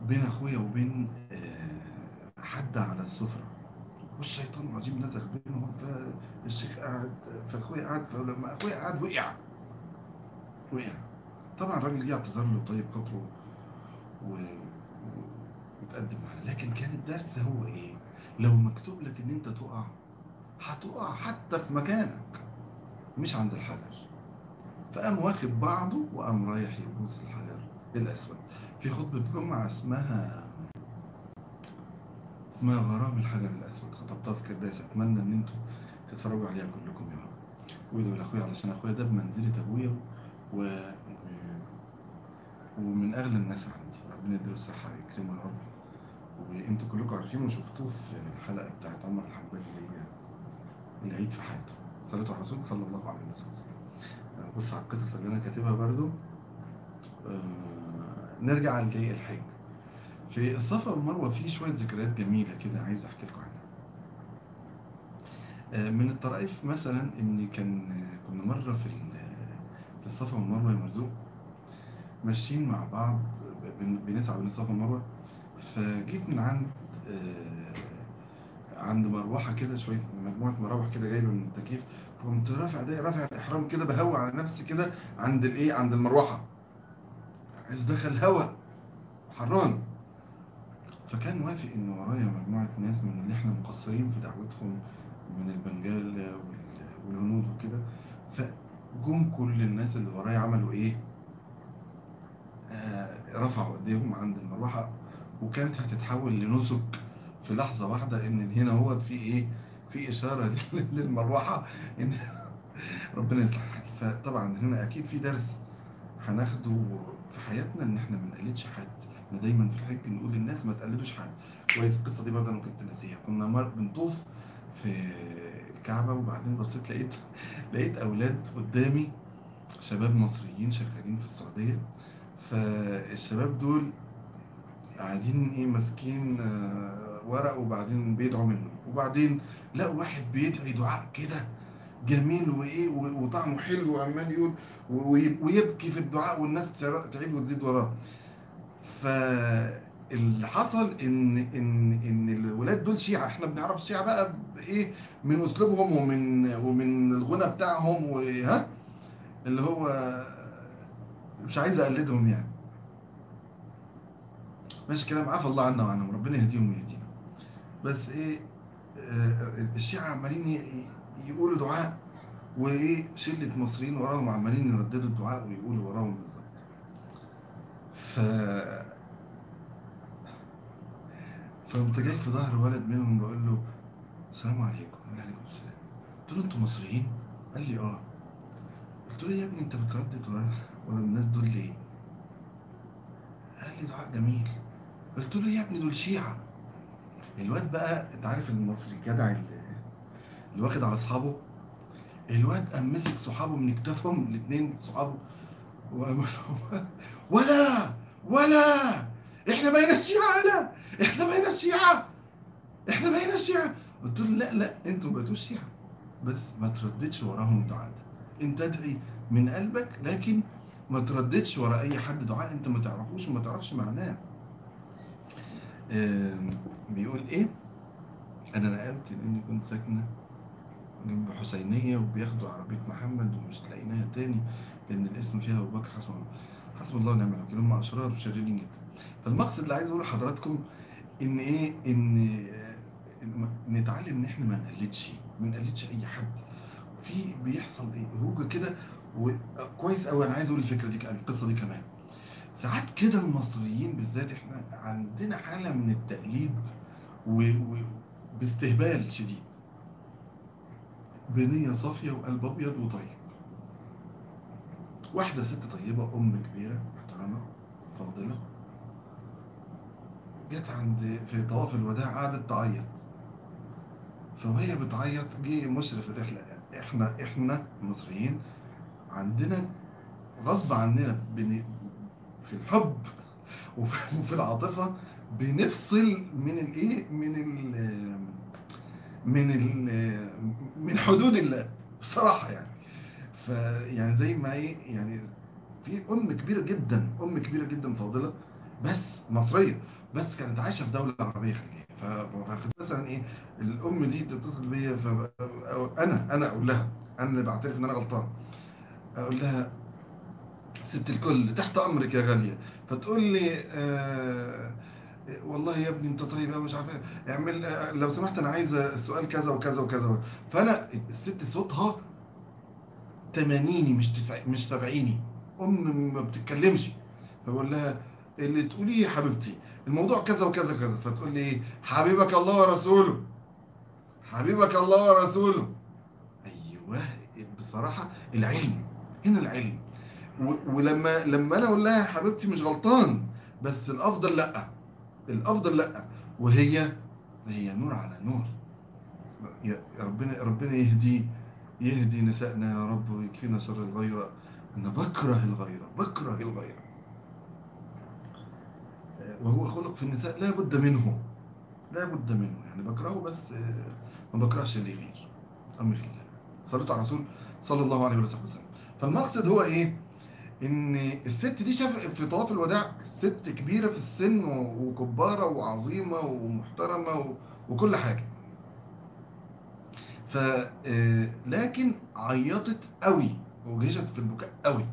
بين اخويا وبين حد على السفرة، والشيطان الرجيم نزغ بينهم، فالشيخ قاعد، فاخويا قاعد، فلما اخويا قاعد وقع. طبعا الراجل جه اعتذر له طيب خاطره و... وتقدم معاه، لكن كان الدرس هو ايه؟ لو مكتوب لك ان انت تقع، هتقع حتى في مكانك مش عند الحجر. فقام واخد بعضه وقام رايح يبوس الحجر الاسود في خطبة جمعة اسمها غرام الحجر الاسود، خطبتها في كرداس. اتمنى ان انتم تتفرجوا عليها كلكم يا رب، وادعوا لاخويا علشان اخويا ده بمنزلة ابويا و... ومن اغلى الناس عندي، ربنا يديله الصحة ويكرمه يا رب. وانتوا كلكم عارفين وشفتوه في الحلقة بتاعت عمر الحنبلي اللي هي العيد في حياته، صلاة على الرسول صلى الله عليه وسلم. بص على القصص اللي انا كاتبها برضو. نرجع للحج. في الصفا والمروة في شوية ذكريات جميلة كده عايز احكي لكم عنها. من الطرائف مثلا ان كنا مرة في الصفا والمروة يا مرزوق، ماشيين مع بعض بنسعى بين الصفا والمروة، فجيت من عند مروحة كده، شوية مجموعة مراوح كده جايبة من التكييف، فقمت رافع الإحرام كده، بهوى على نفسي كده عند المروحة، عايز دخل هوا حران. فكان وافق إن ورايا مجموعة ناس من اللي احنا مقصرين في دعوتهم، من البنجال والهنود وكده. فجم كل الناس اللي ورايا عملوا ايه؟ رفعوا ايديهم عند المروحة، وكانت هتتحول لنسك في لحظة واحدة، ان هنا هو في ايه، في اشارة للمروحة ان ربنا يصلح. فطبعا هنا اكيد في درس هناخده في حياتنا، ان احنا ما نقلدش حد. احنا دايما في الحج نقول للناس ما تقلدوش حد. كويس، القصة دي برضه انا كنت ناسيها. كنا بنطوف في الكعبة، وبعدين بصيت لقيت اولاد قدامي، شباب مصريين شغالين في السعودية. فالشباب دول قاعدين ايه، ماسكين ورق، وبعدين بيدعوا منه، وبعدين لقوا واحد بيدعي دعاء كده جميل وايه وطعمه حلو، وعمال يقول ويبكي في الدعاء، والناس تعيد وتزيد وراه. فاللي حصل ان الولاد دول شيعة، احنا بنعرف الشيعة بقى بايه، من اسلوبهم ومن الغنى بتاعهم، وها اللي هو مش عايز اقلدهم يعني، ماشي كلام، عفى الله عنا وعنهم، ربنا يهديهم ويهدينا. بس ايه، الشيعة عمالين يقولوا دعاء، وايه شلة مصريين وراهم عمالين يرددوا الدعاء ويقولوا وراهم بالظبط. ف فقمت جاي في ظهر ولد منهم بقول له السلام عليكم. قال لي عليكم السلام. قلت له انتوا مصريين؟ قال لي اه. قلت له يا ابني انت بتردد ورا الناس دول ليه؟ قال لي دعاء جميل. قلت له يا ابني دول شيعة. الواد بقى، انت عارف المصري الجدع اللي واخد على اصحابه، الواد قام مسك صحابه من كتافهم الاثنين صحابه، وقام ولا ولا احنا بين الشيعة، لا احنا بين الشيعة، احنا بين الشيعة. قلت له لا لا، انتوا بقيتوا الشيعة، بس ما ترددش وراهم دعاء. انت ادعي من قلبك، لكن ما ترددش ورا اي حد دعاء انت ما تعرفوش وما تعرفش معناه. بيقول ايه، انا نقلت لاني كنت ساكنه جنب حسينية، وبياخدوا عربية محمد ومش لاقيناها تاني، لأن الاسم فيها أبو بكر. حسب الله ونعم الوكيل، هم أشرار وشريرين جدا. فالمقصد اللي عايز أقوله لحضراتكم إن إيه، نتعلم إن إحنا ما نقلدش أي حد. في بيحصل إيه هوجة كده، وكويس أوي. أنا عايز أقول الفكرة دي، القصة دي كمان، ساعات كده المصريين بالذات إحنا عندنا حالة من التقليد باستهبال شديد، بنية صافية وقلب أبيض وطيب. واحدة ست طيبة، أم كبيرة محترمة فاضلة، جت في طواف الوداع قعدت تعيط. فوهي بتعيط جه مشرف الرحلة. احنا مصريين عندنا غصب عننا في الحب وفي العاطفة بنفصل من الايه، من حدود الله بصراحة يعني. فيعني زي ما ايه يعني، في ام كبيرة جدا فاضلة، بس مصرية، بس كانت عايشه في دوله عربيه خليجيه. مثلا ايه، الام دي تتصل بيا، انا اقول لها، انا اللي بعترف ان انا غلطان، اقول لها ست الكل تحت امرك يا غاليه. فتقول لي والله يا ابني انت طيب أوي، مش عارف ايه، اعمل لو سمحت انا عايزه السؤال كذا وكذا وكذا. فانا الست صوتها تمانيني مش سبعيني، ام ما بتتكلمش. فبقول لها اللي تقوليه يا حبيبتي، الموضوع كذا وكذا كذا. فتقول لي ايه، حبيبك الله ورسوله، حبيبك الله ورسوله. ايوه، بصراحه العلم، هنا العلم. ولما انا اقول لها يا حبيبتي مش غلطان، بس الافضل لا، الافضل لا. هي نور على نور. يا ربنا يهدي نسائنا يا رب، ويكفينا شر الغيرة. انا بكره الغيرة، بكره الغيرة. وهو خلق في النساء لا بد منه، لا بد منه. يعني بكرهه، بس ما بكرهش اللي يغير. امر الله. صلوا على الرسول صلى الله عليه وسلم. فالمقصد هو ايه، ان الست دي شاف في طواف الوداع ست كبيرة في السن وكبارة وعظيمة ومحترمة وكل حاجة. ف لكن عيطت قوي وجهشت في البكاء قوي.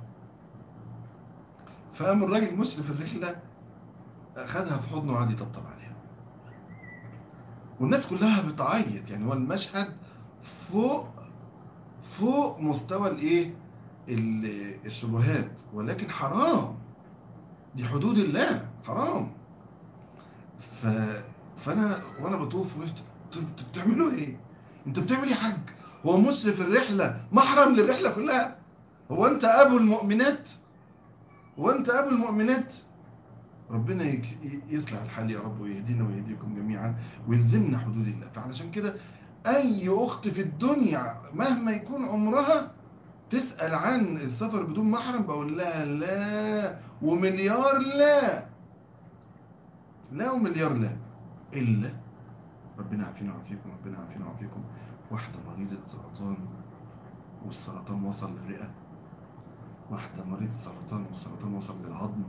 فقام الراجل مشرف الرحلة خدها في حضنه وقعد يطبطب عليها، والناس كلها بتعيط. يعني هو المشهد فوق فوق مستوى الايه، الشبهات، ولكن حرام، دي حدود الله، حرام. ف... فانا وانا بطوف وقفت، انتوا بتعملوا ايه؟ انت بتعمل ايه يا حاج؟ هو مشرف الرحلة محرم للرحلة كلها؟ هو انت ابو المؤمنات؟ هو انت ابو المؤمنات؟ ربنا يصلح الحال يا رب، ويهدينا ويهديكم جميعا، ويلزمنا حدود الله. فعلشان كده اي اخت في الدنيا مهما يكون عمرها تسأل عن السفر بدون محرم، بقول لها لا ومليار لا، لا ومليار لا، الا ربنا يعافينا ويعافيكم، ربنا يعافينا ويعافيكم. واحدة مريضة سرطان والسرطان وصل للرئة، واحدة مريضة سرطان والسرطان وصل للعظم،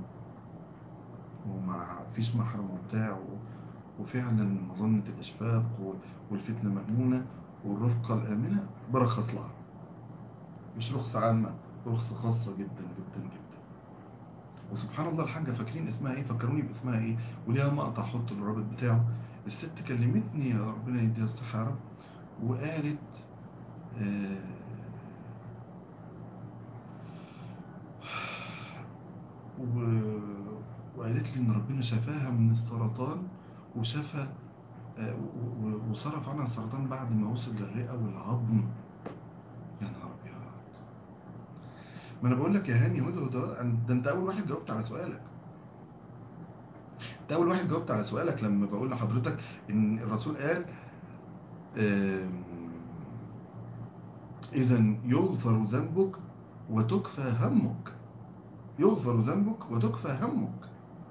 وما فيش محرم وبتاع وفعلا مظنة الإشفاق والفتنة مأمونة والرفقة الآمنة برخص لها، مش رخصة عامة، رخصة خاصة جدا جدا جدا. وسبحان الله الحاجة فاكرين اسمها ايه؟ فكروني باسمها ايه، وليها مقطع حط الرابط بتاعه. الست كلمتني يا ربنا يديها الصحة يا رب، وقالت آه وقالت لي ان ربنا شفاها من السرطان، وشفى وصرف عنها السرطان بعد ما وصل للرئة والعظم. يا نهار ابيض. ما انا بقول لك يا هاني، ده انت اول واحد جاوبت على سؤالك، انت اول واحد جاوبت على سؤالك لما بقول لحضرتك ان الرسول قال اذا يغفر ذنبك وتكفى همك، يغفر ذنبك وتكفى همك.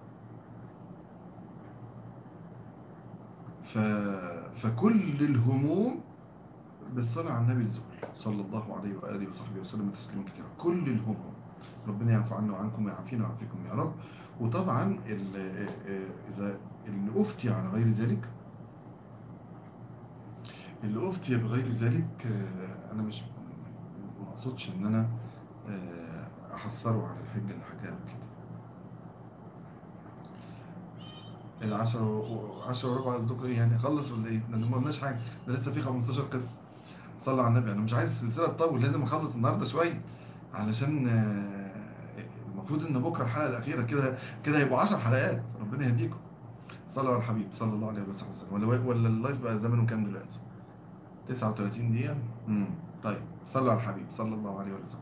ف... فكل الهموم بالصلاة على النبي الزهري صلى الله عليه وآله وصحبه وسلم تسليما كثيرا. كل الهموم ربنا يعفو عنا وعنكم ويعافينا ويعافيكم يا رب. وطبعا إذا اللي أفتي على غير ذلك، اللي أفتي بغير ذلك، أنا مش ما أقصدش إن أنا أحصره على الحجة اللي حكاها كده. عشرة وربع قصدكم إيه يعني؟ أخلص ولا إيه؟ لأن ما قلناش حاجة، ده لسه في 15 قصة. صلى على النبي. أنا مش عايز السلسلة تطول، لازم أخلص النهاردة شوية، علشان المفروض إن بكرة الحلقة الأخيرة كده، كده هيبقوا 10 حلقات. ربنا يهديكم. صلوا على الحبيب صلى الله عليه وسلم. ولا اللايف بقى زمنه كام دلوقتي؟ 39 دقيقة. طيب صلوا على الحبيب صلى الله عليه وسلم.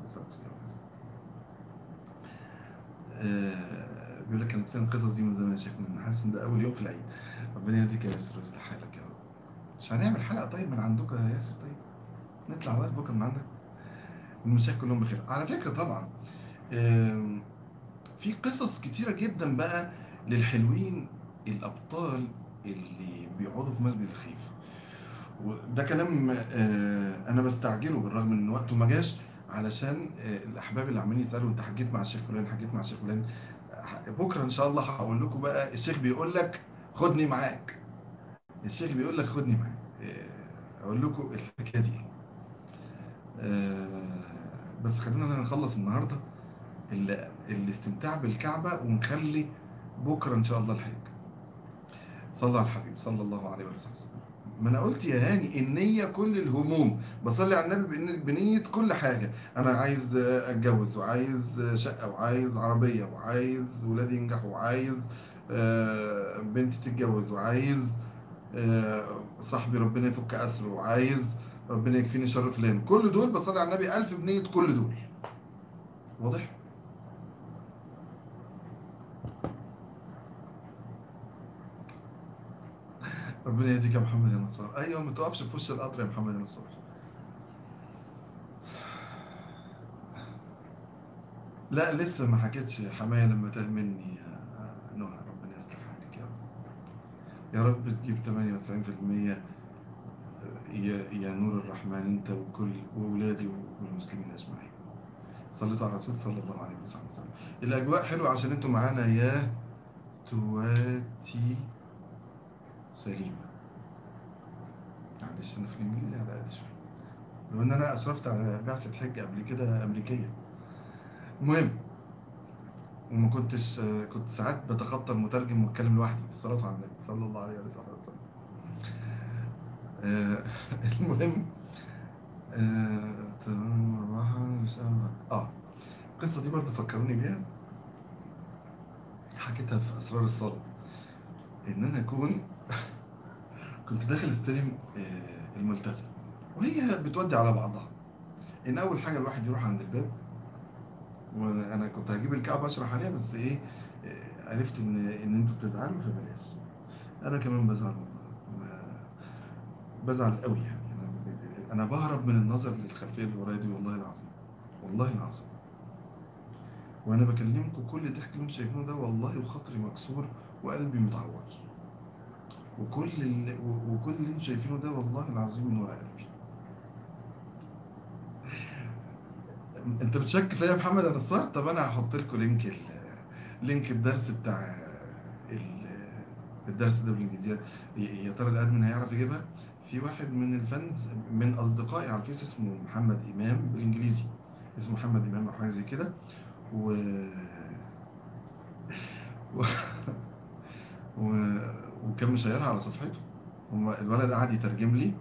بيقول لك كانت فين القصص دي من زمان يا شيخ، من حاسس ان ده اول يوم في العيد. ربنا يهديك يا ياسر ويصلح حالك يا رب. مش هنعمل حلقة طيب من عندكم يا ياسر؟ طيب نطلع بقى بكره من عندك، المشايخ كلهم بخير على فكرة طبعا. في قصص كتيرة جدا بقى للحلوين الأبطال اللي بيقعدوا في مسجد الخيف. وده كلام أنا بستعجله بالرغم من وقته ما جاش، علشان الأحباب اللي عمالين يسألوا أنت حجيت مع الشيخ فلان، حجيت مع الشيخ فلان. بكرة إن شاء الله هقول لكم بقى الشيخ بيقول لك خدني معاك. الشيخ بيقول لك خدني معاك. أقول لكم الحكاية دي. بس خلينا نخلص النهاردة الاستمتاع بالكعبة، ونخلي بكرة إن شاء الله الحج. صلى على الحبيب صلى الله عليه وسلم. ما انا قلت يا هاني النية كل الهموم، بصلي على النبي بنية كل حاجة. انا عايز اتجوز، وعايز شقة، وعايز عربية، وعايز ولادي ينجحوا، وعايز بنتي تتجوز، وعايز صاحبي ربنا يفك اسره، وعايز ربنا يكفيني شر فلان. كل دول بصلي على النبي 1000 بنية كل دول. واضح؟ ربنا يهديك يا محمد يا نصار. ايوه، ما تقفش في وش القطر يا محمد يا نصار. لا لسه ما حكيتش حماية لما تاه مني يا نهى. ربنا يصلح حالك يا رب. يا رب تجيب 98%. يا نور الرحمن انت وكل وولادي والمسلمين اجمعين. صليت على الرسول صلى الله عليه وسلم. الاجواء حلوه عشان انتوا معانا يا تواتي سليمه. معلش انا في الانجليزي على قد شويه، لو ان انا اشرفت على بعثه حج قبل كده امريكيه. المهم، وما كنتش كنت ساعات بتخطى المترجم واتكلم لوحدي. الصلاه على النبي صلى الله عليه وسلم. آه، المهم، تمام. راحة مش القصة دي برضه فكروني بيها، حكيتها في أسرار الصلاة. إن أنا كنت داخل استلم الملتزم، وهي بتودي على بعضها. إن أول حاجة الواحد يروح عند الباب، وأنا كنت هجيب الكعبة أشرح عليها، بس إيه، عرفت إن أنتوا بتزعلوا فبلاش. أنا كمان بزعل، بزعل قوي يعني. أنا بهرب من النظر للخلفية اللي ورايا دي، والله العظيم. والله العظيم. وانا بكلمكم كل الضحك اللي انتم شايفينه ده والله وخاطري مكسور وقلبي متعور. وكل اللي انتم شايفينه ده والله العظيم من ورا قلبي. انت بتشك فيا يا محمد يا نصار؟ طب انا هحط لكم لينك الدرس بتاع ال- الدرس ده بالانجليزي. يا ترى الادمن هيعرف يجيبها؟ في واحد من الفانز من اصدقائي على الفيس اسمه محمد امام بالانجليزي، اسمه محمد امام او حاجه زي كده. و... و... و... وكان مشيرها على صفحته. الولد قعد يترجم لي،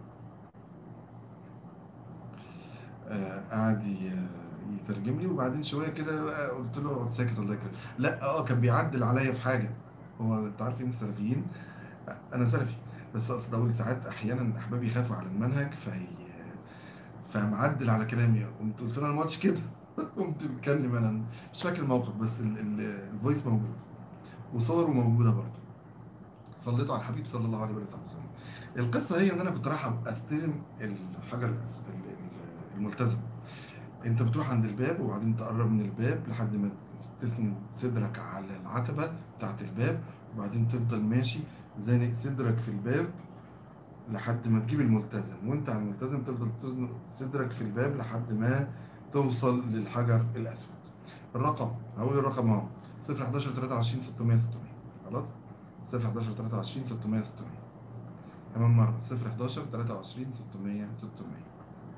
قعد يترجم لي، وبعدين شويه كده قلت له اقعد ساكت الله يكرمك. لا كان بيعدل عليا في حاجه. هو انت عارفين السلفيين، انا سلفي، بس اقصد اقول ساعات احيانا احبابي يخافوا على المنهج فمعدل على كلامي. قلت له انا ما قلتش كده. قمت بتكلم، انا مش فاكر الموقف، بس الفويس موجود وصوره موجوده برضه. صليت على الحبيب صلى الله عليه وسلم. القصة هي ان انا كنت رايح استلم الحجر الملتزم. انت بتروح عند الباب، وبعدين تقرب من الباب لحد ما تسند صدرك على العتبة بتاعت الباب، وبعدين تفضل ماشي زانق صدرك في الباب لحد ما تجيب الملتزم. وانت على الملتزم تفضل تزنق صدرك في الباب لحد ما توصل للحجر الاسود. الرقم، هقول الرقم اهو: 0 11 23 600 600. خلاص، 0 11 23 600 600. كمان مرة: 0 11 23 600 600.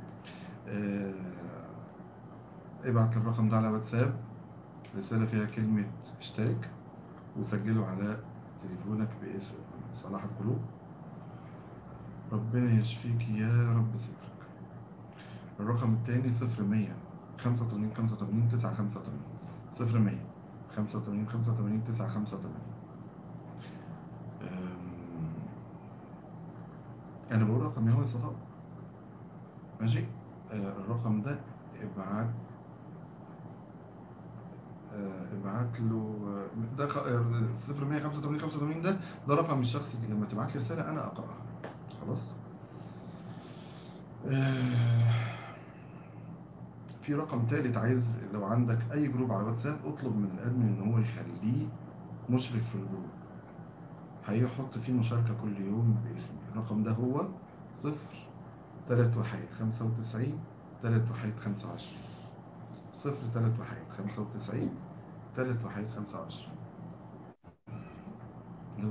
ابعت الرقم ده على واتساب رسالة فيها كلمة اشترك، وسجله على تليفونك باسم صلاح القلوب. ربنا يشفيك يا رب صدرك. الرقم التاني: 0100 85 85 985. 0100 85 85 985. انا بقول رقم يا صفاء، ماشي. الرقم ده ابعت ابعت له. ده 0185 85 ده رقم الشخص اللي لما تبعت لي رسالة أنا أقرأها. خلاص. آه، في رقم تالت، عايز لو عندك أي جروب على واتساب اطلب من الأدمن إن هو يخليه مشرف في الجروب، هيحط فيه مشاركة كل يوم باسمي. الرقم ده هو 031 95 31 25. 031 95 31 25.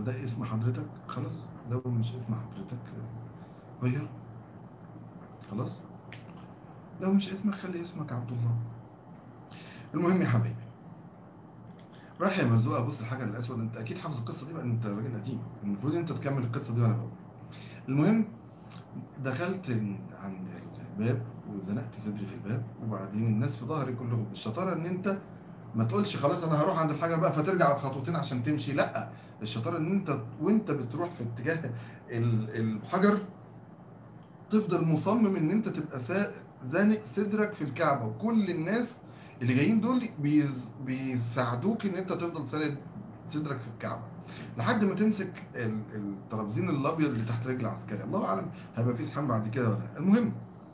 ده اسم حضرتك خلاص، لو مش اسم حضرتك غير، خلاص، لو مش اسمك خلي اسمك عبد الله. المهم يا حبيبي، رايح يا مرزوقه ابص الحجر الاسود. انت اكيد حافظ القصه دي بقى، انت راجل قديم، المفروض انت تكمل القصه دي وانا بقول. المهم دخلت عند الباب وزنقت صدري في الباب، وبعدين الناس في ظهري كلهم. الشطاره ان انت ما تقولش خلاص انا هروح عند الحجر بقى فترجع بخطوتين عشان تمشي، لا، الشطاره ان انت وانت بتروح في اتجاه الحجر تفضل مصمم ان انت تبقى زانق صدرك في الكعبة، وكل الناس اللي جايين دول بيساعدوك ان انت تفضل ساند صدرك في الكعبة لحد ما تمسك الترابزين الابيض اللي تحت رجل عسكري. الله اعلم هيبقى فيه زحام بعد كده ولا لا. المهم،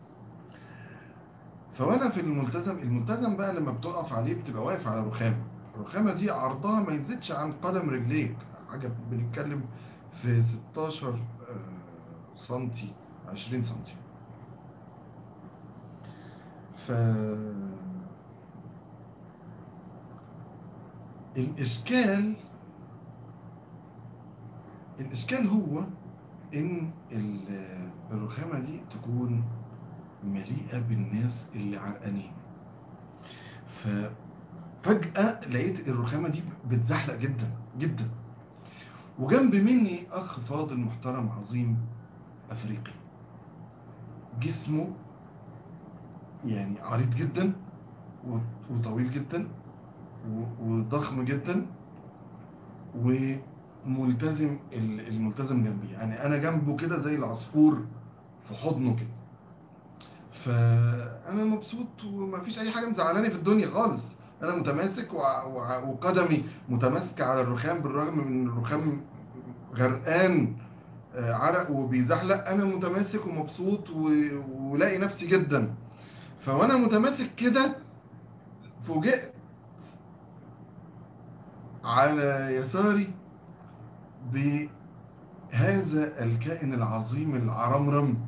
فوانا في الملتزم بقى لما بتقف عليه بتبقى واقف على رخامة. الرخامة دي عرضها ما يزيدش عن قدم رجليك، حاجة بنتكلم في 16 سنتي، 20 سنتي. ف الإشكال الإشكال هو إن الرخامة دي تكون مليئة بالناس اللي عرقانين. ففجأة لقيت الرخامة دي بتزحلق جدا جدا، وجنب مني أخ فاضل محترم عظيم أفريقي، جسمه يعني عريض جدا وطويل جدا وضخم جدا وملتزم. الملتزم جنبي، يعني انا جنبه كده زي العصفور في حضنه كده. فانا مبسوط ومفيش اي حاجه مزعلاني في الدنيا خالص. انا متماسك وقدمي متماسكه على الرخام بالرغم من الرخام غرقان عرق وبيزحلق. انا متماسك ومبسوط ولاقي نفسي جدا. فوانا متماسك كده فوجئت على يساري بهذا الكائن العظيم العرمرم،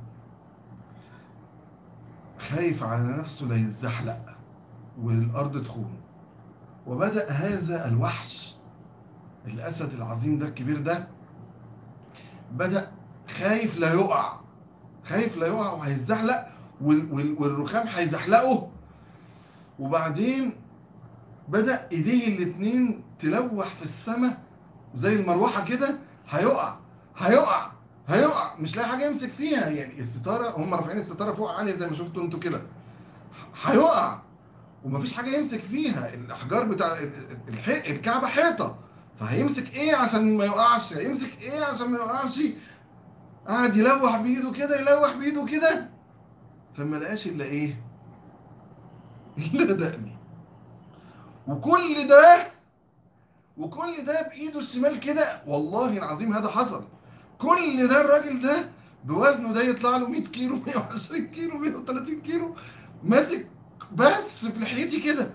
خايف على نفسه لا يتزحلق والأرض تخونه. وبدأ هذا الوحش، الأسد العظيم ده الكبير ده، بدأ خايف لا يقع، خايف لا يقع وهيتزحلق والرخام هيزحلقه. وبعدين بدأ ايديه الاتنين تلوح في السماء زي المروحة كده، هيقع هيقع هيقع، مش لاقي حاجة يمسك فيها. يعني الستارة، هم رافعين الستارة فوق عالية زي ما شفتوا انتوا كده، هيقع ومفيش حاجة يمسك فيها. الأحجار بتاع الكعبة حيطة، فهيمسك ايه عشان ما يقعش؟ هيمسك ايه عشان ما يقعش؟ قعد يلوح بإيده كده، يلوح بإيده كده، فما لقاش إلا ايه؟ إلا دقني. وكل ده وكل ده بإيده الشمال كده، والله العظيم هذا حصل. كل ده الراجل ده بوزنه ده يطلع له 100 كيلو، 120 كيلو، 130 كيلو، ماسك بس في لحيتي كده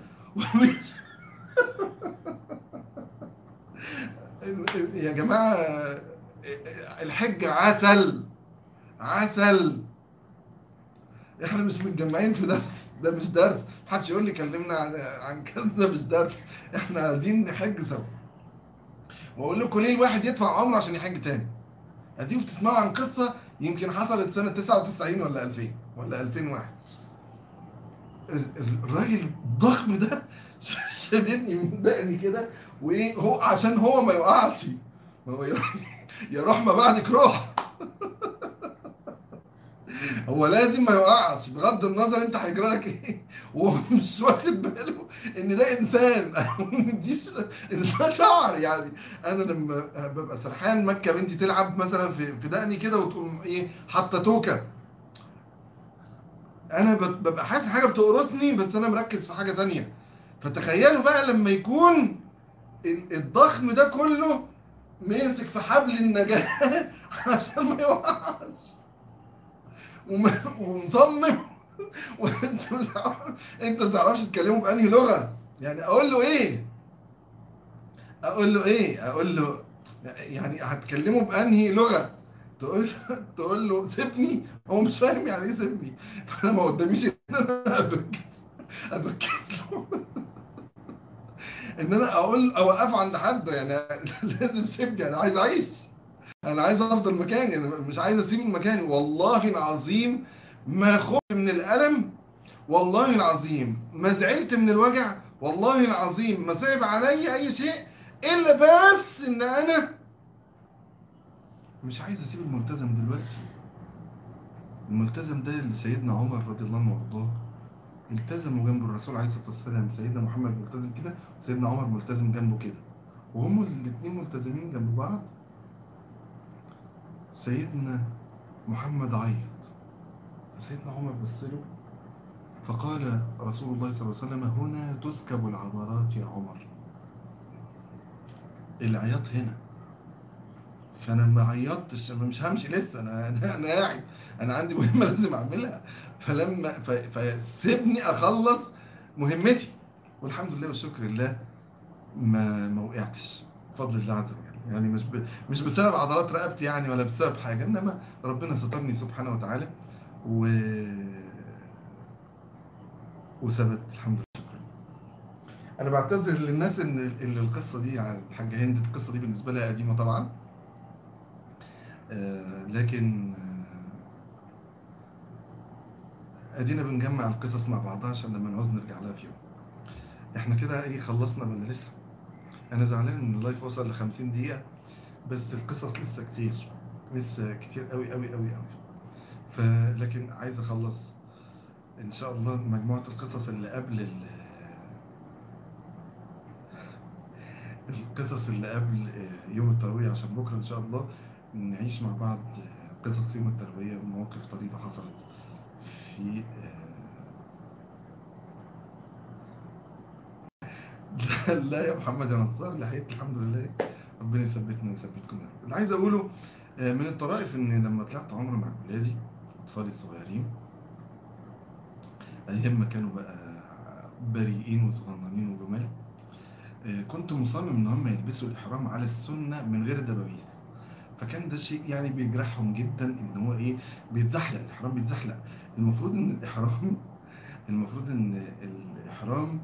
يا جماعة الحج عسل عسل. احنا مش متجمعين في درس، ده مش درس. محدش يقول لي كلمنا عن كذا، ده مش درس. احنا عايزين نحج سوا. واقول لكم ليه الواحد يدفع عمره عشان يحج تاني. اديكم بتسمعوا عن قصة يمكن حصلت سنة 99 ولا 2000 ولا 2001. الراجل الضخم ده شددني من دقني كده، وايه هو عشان هو ما يوقعش. ما هو يا روح ما بعدك روح. هو لازم ما يوقعش بغض النظر انت هيجرالك ايه. وهو مش واخد باله ان ده انسان. دي انسان شعر يعني. انا لما ببقى سرحان مكه بنتي تلعب مثلا في دقني كده وتقوم ايه حاطه توكه، انا ببقى حاسس حاجه بتقرصني بس انا مركز في حاجه تانية. فتخيلوا بقى لما يكون الضخم ده كله ماسك في حبل النجاة عشان ما يوقعش ومصمم. انت ما تعرفش تكلمه بأنهي لغة. يعني اقول له يعني هتكلمه بأنهي لغة؟ تقول له سيبني، هو مش فاهم يعني ايه سيبني. فانا ما قداميش ان انا ابكت له. ان انا اقول اوقفه عند حد يعني. لازم سيبني، انا عايز اعيش، انا عايز افضل مكاني، انا مش عايز اسيب المكان. والله العظيم ما خفت من الالم، والله العظيم ما زعلت من الوجع، والله العظيم ما صعب عليا اي شيء، الا بس ان انا مش عايز اسيب الملتزم دلوقتي. الملتزم ده اللي سيدنا عمر رضي الله عنه وارضاه التزموا جنب الرسول عليه الصلاه والسلام. سيدنا محمد ملتزم كده، وسيدنا عمر ملتزم جنبه كده، وهم الاثنين ملتزمين جنب بعض. سيدنا محمد عيط، سيدنا عمر بص له فقال رسول الله صلى الله عليه وسلم: هنا تسكب العبرات يا عمر. العياط هنا. فانا ما عيطتش، انا مش همشي لسه، انا قاعد، انا عندي مهمه لازم اعملها. فسيبني اخلص مهمتي. والحمد لله والشكر لله ما وقعتش بفضل الله عز وجل. يعني مش بسبب عضلات رقبتي يعني، ولا بسبب حاجه، انما ربنا سترني سبحانه وتعالى و... وثبت الحمد لله. انا بعتذر للناس ان القصه دي يعني الحاجه هند، القصه دي بالنسبه لها قديمه طبعا. لكن ادينا بنجمع القصص مع بعضها عشان لما نعوز نرجع لها في يوم. احنا كده ايه، خلصنا ولا لسه؟ انا زعلان ان اللايف وصل ل 50 دقيقه، بس القصص لسه كتير، لسه كتير قوي قوي قوي قوي. لكن عايز اخلص ان شاء الله مجموعه القصص اللي قبل القصص اللي قبل يوم التروية، عشان بكره ان شاء الله نعيش مع بعض قصص يوم التروية ومواقف طريفة حصلت في لا يا محمد يا نصار، لحقت الحمد لله. ربنا يثبتنا ويثبتكم يا رب. اللي عايز اقوله من الطرائف ان لما طلعت عمره مع ولادي اطفالي الصغيرين، ايام ما كانوا بقى بريئين وصغننين وجمال، كنت مصمم ان هم يلبسوا الاحرام على السنه من غير دبابيس. فكان ده شيء يعني بيجرحهم جدا، ان هو ايه، بيتزحلق الاحرام، بيتزحلق. المفروض ان الاحرام المفروض ان الاحرام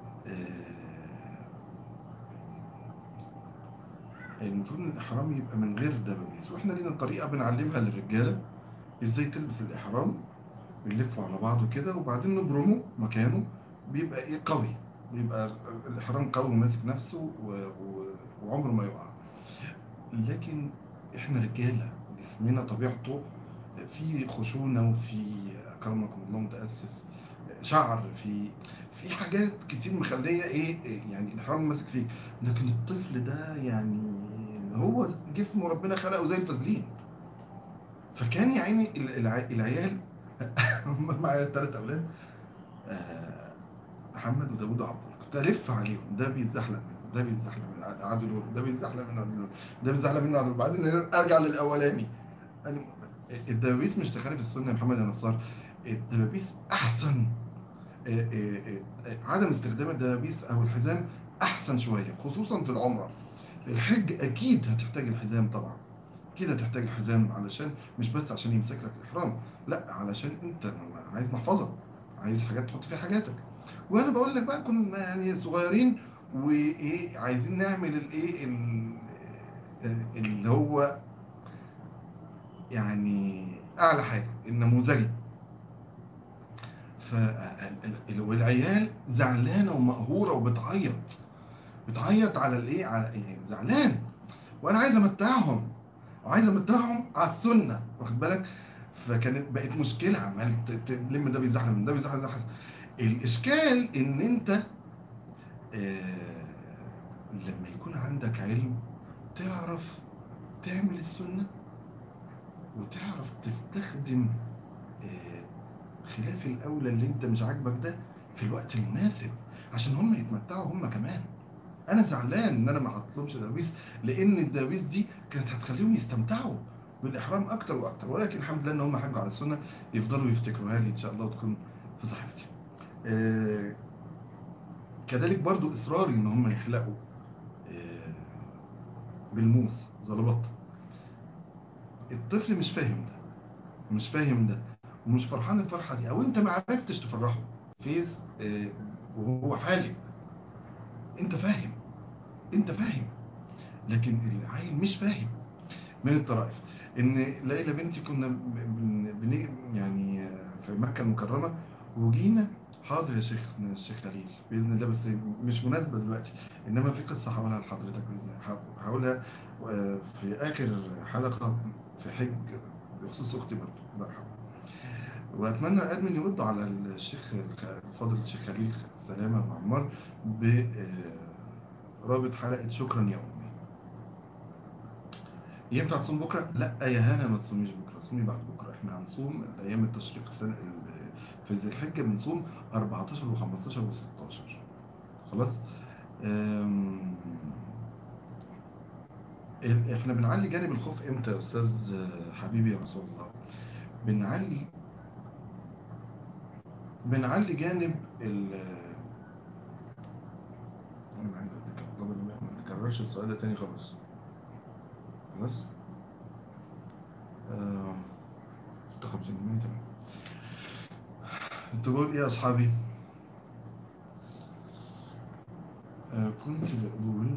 المفروض ان الاحرام يبقى من غير دبابيس. واحنا لينا طريقه بنعلمها للرجاله ازاي تلبس الاحرام. بنلفه على بعضه كده وبعدين نبرمه مكانه، بيبقى ايه، قوي، بيبقى الاحرام قوي وماسك نفسه وعمره ما يقع. لكن احنا رجاله، جسمنا طبيعته في خشونه، وفي اكرمكم الله متاسف شعر، في حاجات كتير مخليه يعني الاحرام ماسك فيه. لكن الطفل ده يعني هو جسمه ربنا خلقه زي الفازلين. فكان يا عيني العيال هم معايا 3 اولاد، آه، محمد وداوود وعبد الله، كنت الف عليهم، ده بيتزحلق منه، ده بيتزحلق من عدل، ده بيتزحلق من عدل، ده بيتزحلق من عدل، وبعدين ارجع للاولاني. يعني الدبابيس مش تخالف السنه يا محمد يا نصار. الدبابيس احسن، عدم استخدام الدبابيس او الحزام احسن شويه، خصوصا في العمره. الحج اكيد هتحتاج الحزام طبعا، اكيد هتحتاج الحزام، علشان مش بس عشان يمسك لك الاحرام، لا علشان انت عايز محفظه، عايز حاجات تحط فيها حاجاتك. وانا بقول لك بقى كنا يعني صغيرين، وايه عايزين نعمل الايه اللي هو يعني اعلى حاجه النموذجي. والعيال زعلانه ومقهوره وبتعيط، بتعيط على الايه، على إيه؟ زعلان. وانا عايز امتعهم، وعايز امتعهم على السنه، واخد بالك. فكانت بقت مشكله، عمال تلم ده بيزحلق من ده بيزحلق ده. الاشكال ان انت آه لما يكون عندك علم تعرف تعمل السنه، وتعرف تستخدم آه خلاف الاولى اللي انت مش عاجبك ده في الوقت المناسب، عشان هم يتمتعوا هم كمان. انا زعلان ان انا ما حطيتلهمش دبابيس، لان الدبابيس دي كانت هتخليهم يستمتعوا بالاحرام اكتر واكتر. ولكن الحمد لله ان هم حاجوا على السنه، يفضلوا يفتكروها لي ان شاء الله وتكون في صحيفتي. آه كذلك برضو اصراري ان هم يحلقوا آه بالموس زلبط. الطفل مش فاهم ده، مش فاهم ده، ومش فرحان الفرحه دي، او انت ما عرفتش تفرحه فيز وهو حالق. انت فاهم، انت فاهم، لكن العيل مش فاهم. من الطرائف ان ليلى بنتي كنا يعني في مكة المكرمة، وجينا حاضر يا شيخ الشيخ خليل بإذن الله، بس مش مناسبة دلوقتي، إنما في قصة هقولها لحضرتك بإذن الله، هقولها في آخر حلقة في حج بخصوص أختي برضه الله يرحمها. وأتمنى أدمن يرد على الشيخ فاضل الشيخ خليل سلامة أبو عمار برابط حلقة شكرا يا أمي. ينفع تصوم بكرة؟ لا يا هنا ما تصوميش بكرة، صومي بعد بكرة. احنا هنصوم أيام التشريق السنة في ذي الحجة، بنصوم 14 و15 و16 خلاص. أم، احنا بنعلي جانب الخوف امتى يا أستاذ حبيبي يا رسول الله؟ بنعلي بنعلي جانب أنا عايز أتذكر طب ما تكررش السؤال ده تاني خلاص. خلاص 56 تمام. تقول ايه يا اصحابي؟ كنت بقول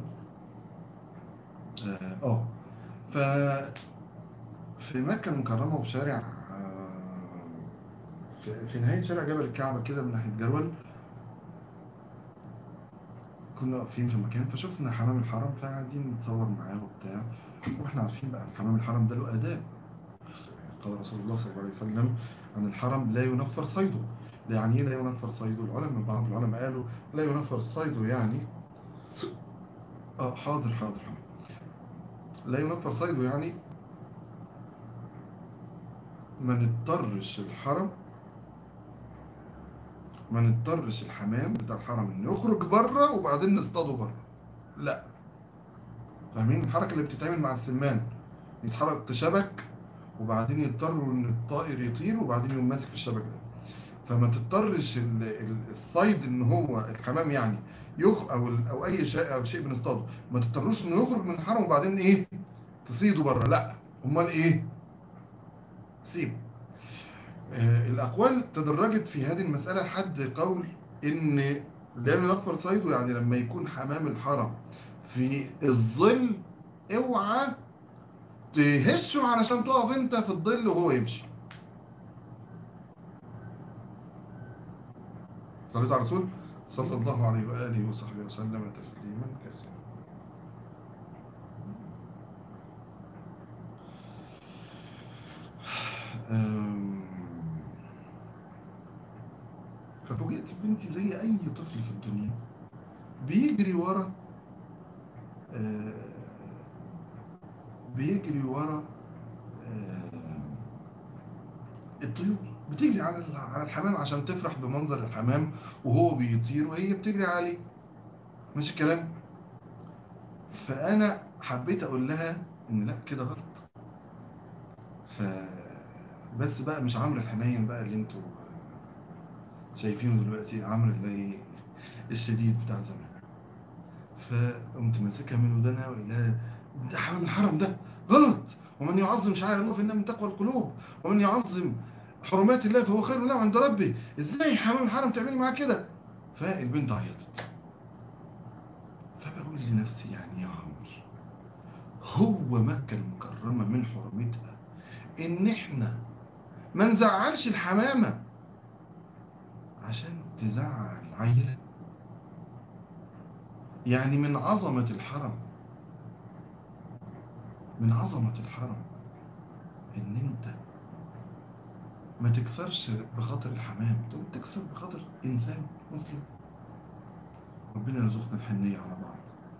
ف في مكة المكرمة وشارع في نهاية شارع جبل الكعبة كده من ناحية جرول، كنا واقفين في مكان فشفنا حمام الحرم فقاعدين نتصور معاه وبتاع. واحنا عارفين بقى حمام الحرم ده له آداب. قال رسول الله صلى الله عليه وسلم عن الحرم لا ينفر صيده. ده يعني ايه لا ينفر صيده؟ العلماء بعض العلماء قالوا لا ينفر صيده يعني حاضر. لا ينفر صيده يعني ما نضطرش الحرم، ما نضطرش الحمام بتاع الحرم انه يخرج بره وبعدين نصطاده بره. لا، فاهمين الحركة اللي بتتعمل مع السمان؟ يتحرك شبك وبعدين يضطروا ان الطائر يطير وبعدين يقوم ماسك في الشبك ده. فما تضطرش الصيد ان هو الحمام يعني او اي شيء او شيء بنصطاده، ما تضطروش انه يخرج من الحرم وبعدين ايه تصيده بره. لا، امال ايه؟ سيبه. الأقوال تدرجت في هذه المسألة لحد قول إن لا ينفر صيده يعني لما يكون حمام الحرم في الظل اوعى تهشه علشان تقف انت في الظل وهو يمشي. صليت على رسول صلى الله عليه وآله وصحبه وسلم تسليما كثيرا. أم، ففوجئت بنتي زي أي طفل في الدنيا بيجري ورا آه، بيجري ورا الطيور، بتجري على الحمام عشان تفرح بمنظر الحمام وهو بيطير وهي بتجري عليه. ماشي الكلام؟ فأنا حبيت أقول لها إن لا كده غلط. ف بس بقى مش عمرو الحنين بقى اللي انتوا شايفينه دلوقتي، عمرو اللي الشديد بتاع زمان. فقمت ماسكها من ودانها وقال لها ده حمام الحرم ده غلط، ومن يعظم شعائر الله فإنها من تقوى القلوب، ومن يعظم حرمات الله فهو خير له عند ربه. ازاي حمام الحرم تعملي معاه كده؟ فالبنت عيطت. فبقول لنفسي يعني يا عمر، هو مكة المكرمة من حرمتها ان احنا ما نزعلش الحمامة عشان تزعل عيلة؟ يعني من عظمة الحرم، من عظمة الحرم ان انت ما تكسرش بخاطر الحمام، تقوم تكسر بخاطر انسان مسلم. ربنا يرزقنا الحنية على بعض.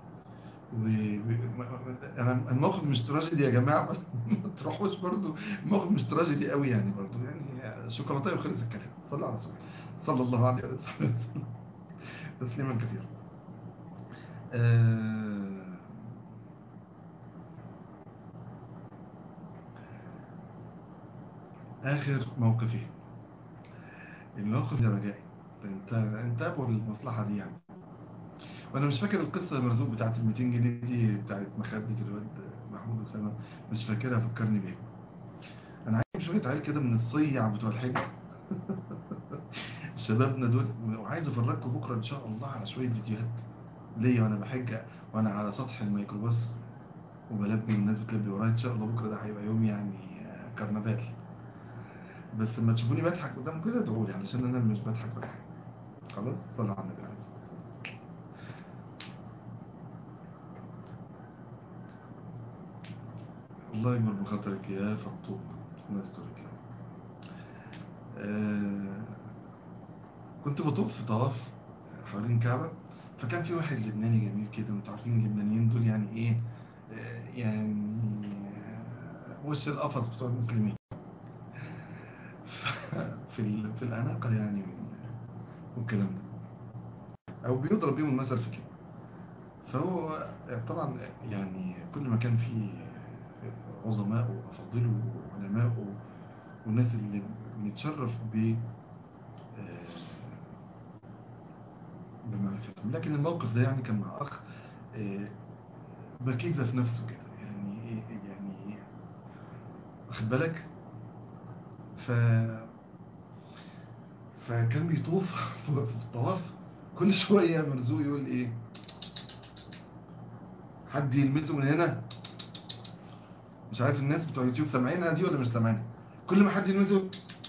انا الموقف مش تراجيدي يا جماعة بس ما تروحوش برضو، الموقف مش تراجيدي قوي يعني برضو، يعني شوكولاتة وخلص الكلام. صلى على رسول صلى الله عليه وسلم تسليما كثيرا. آه، آخر موقفين الموقف ده رجائي، انت ابو المصلحة دي يعني. وانا مش فاكر القصة المرزوق بتاعت ال 200 جنيه دي بتاعت مخدة الواد محمود أسامة، مش فاكرها، فكرني بيها. انا عايز شوية عيال كده من الصيع بتوع الحج شبابنا دول، وعايز افرجكم بكرة ان شاء الله على شوية فيديوهات ليا وانا بحج، وانا على سطح الميكروباص وبلبي والناس بتلبي ورايا. ان شاء الله بكره ده هيبقى يوم يعني كرنفال. بس لما تشوفوني بضحك قدام كده ادعوا لي، علشان انا مش بضحك ولا حاجه. خلاص، صلى على النبي عليه الصلاه والسلام. الله يجبر بخاطرك يا فطوم، الله يسترك يا رب. كنت بطوف في طواف حوالين الكعبة، فكان في واحد لبناني جميل كده، وانتوا عارفين اللبنانيين دول يعني ايه، يعني وش القفص بتوع المسلمين. في الأناقة يعني والكلام ده، أو بيضرب بيهم المثل في كده. فهو طبعا يعني كل ما كان فيه عظماء وأفاضل وعلماء والناس اللي بنتشرف بمعرفتهم، لكن الموقف ده يعني كان مع أخ آه، بكيزة في نفسه كده، يعني يعني واخد بالك. ف... فكان بيطوف في الطواف، كل شوية مرزوق يقول ايه، حد يلمسه من هنا. مش عارف الناس بتوع يوتيوب سامعينها دي ولا مش سامعينها. كل ما حد يلمسه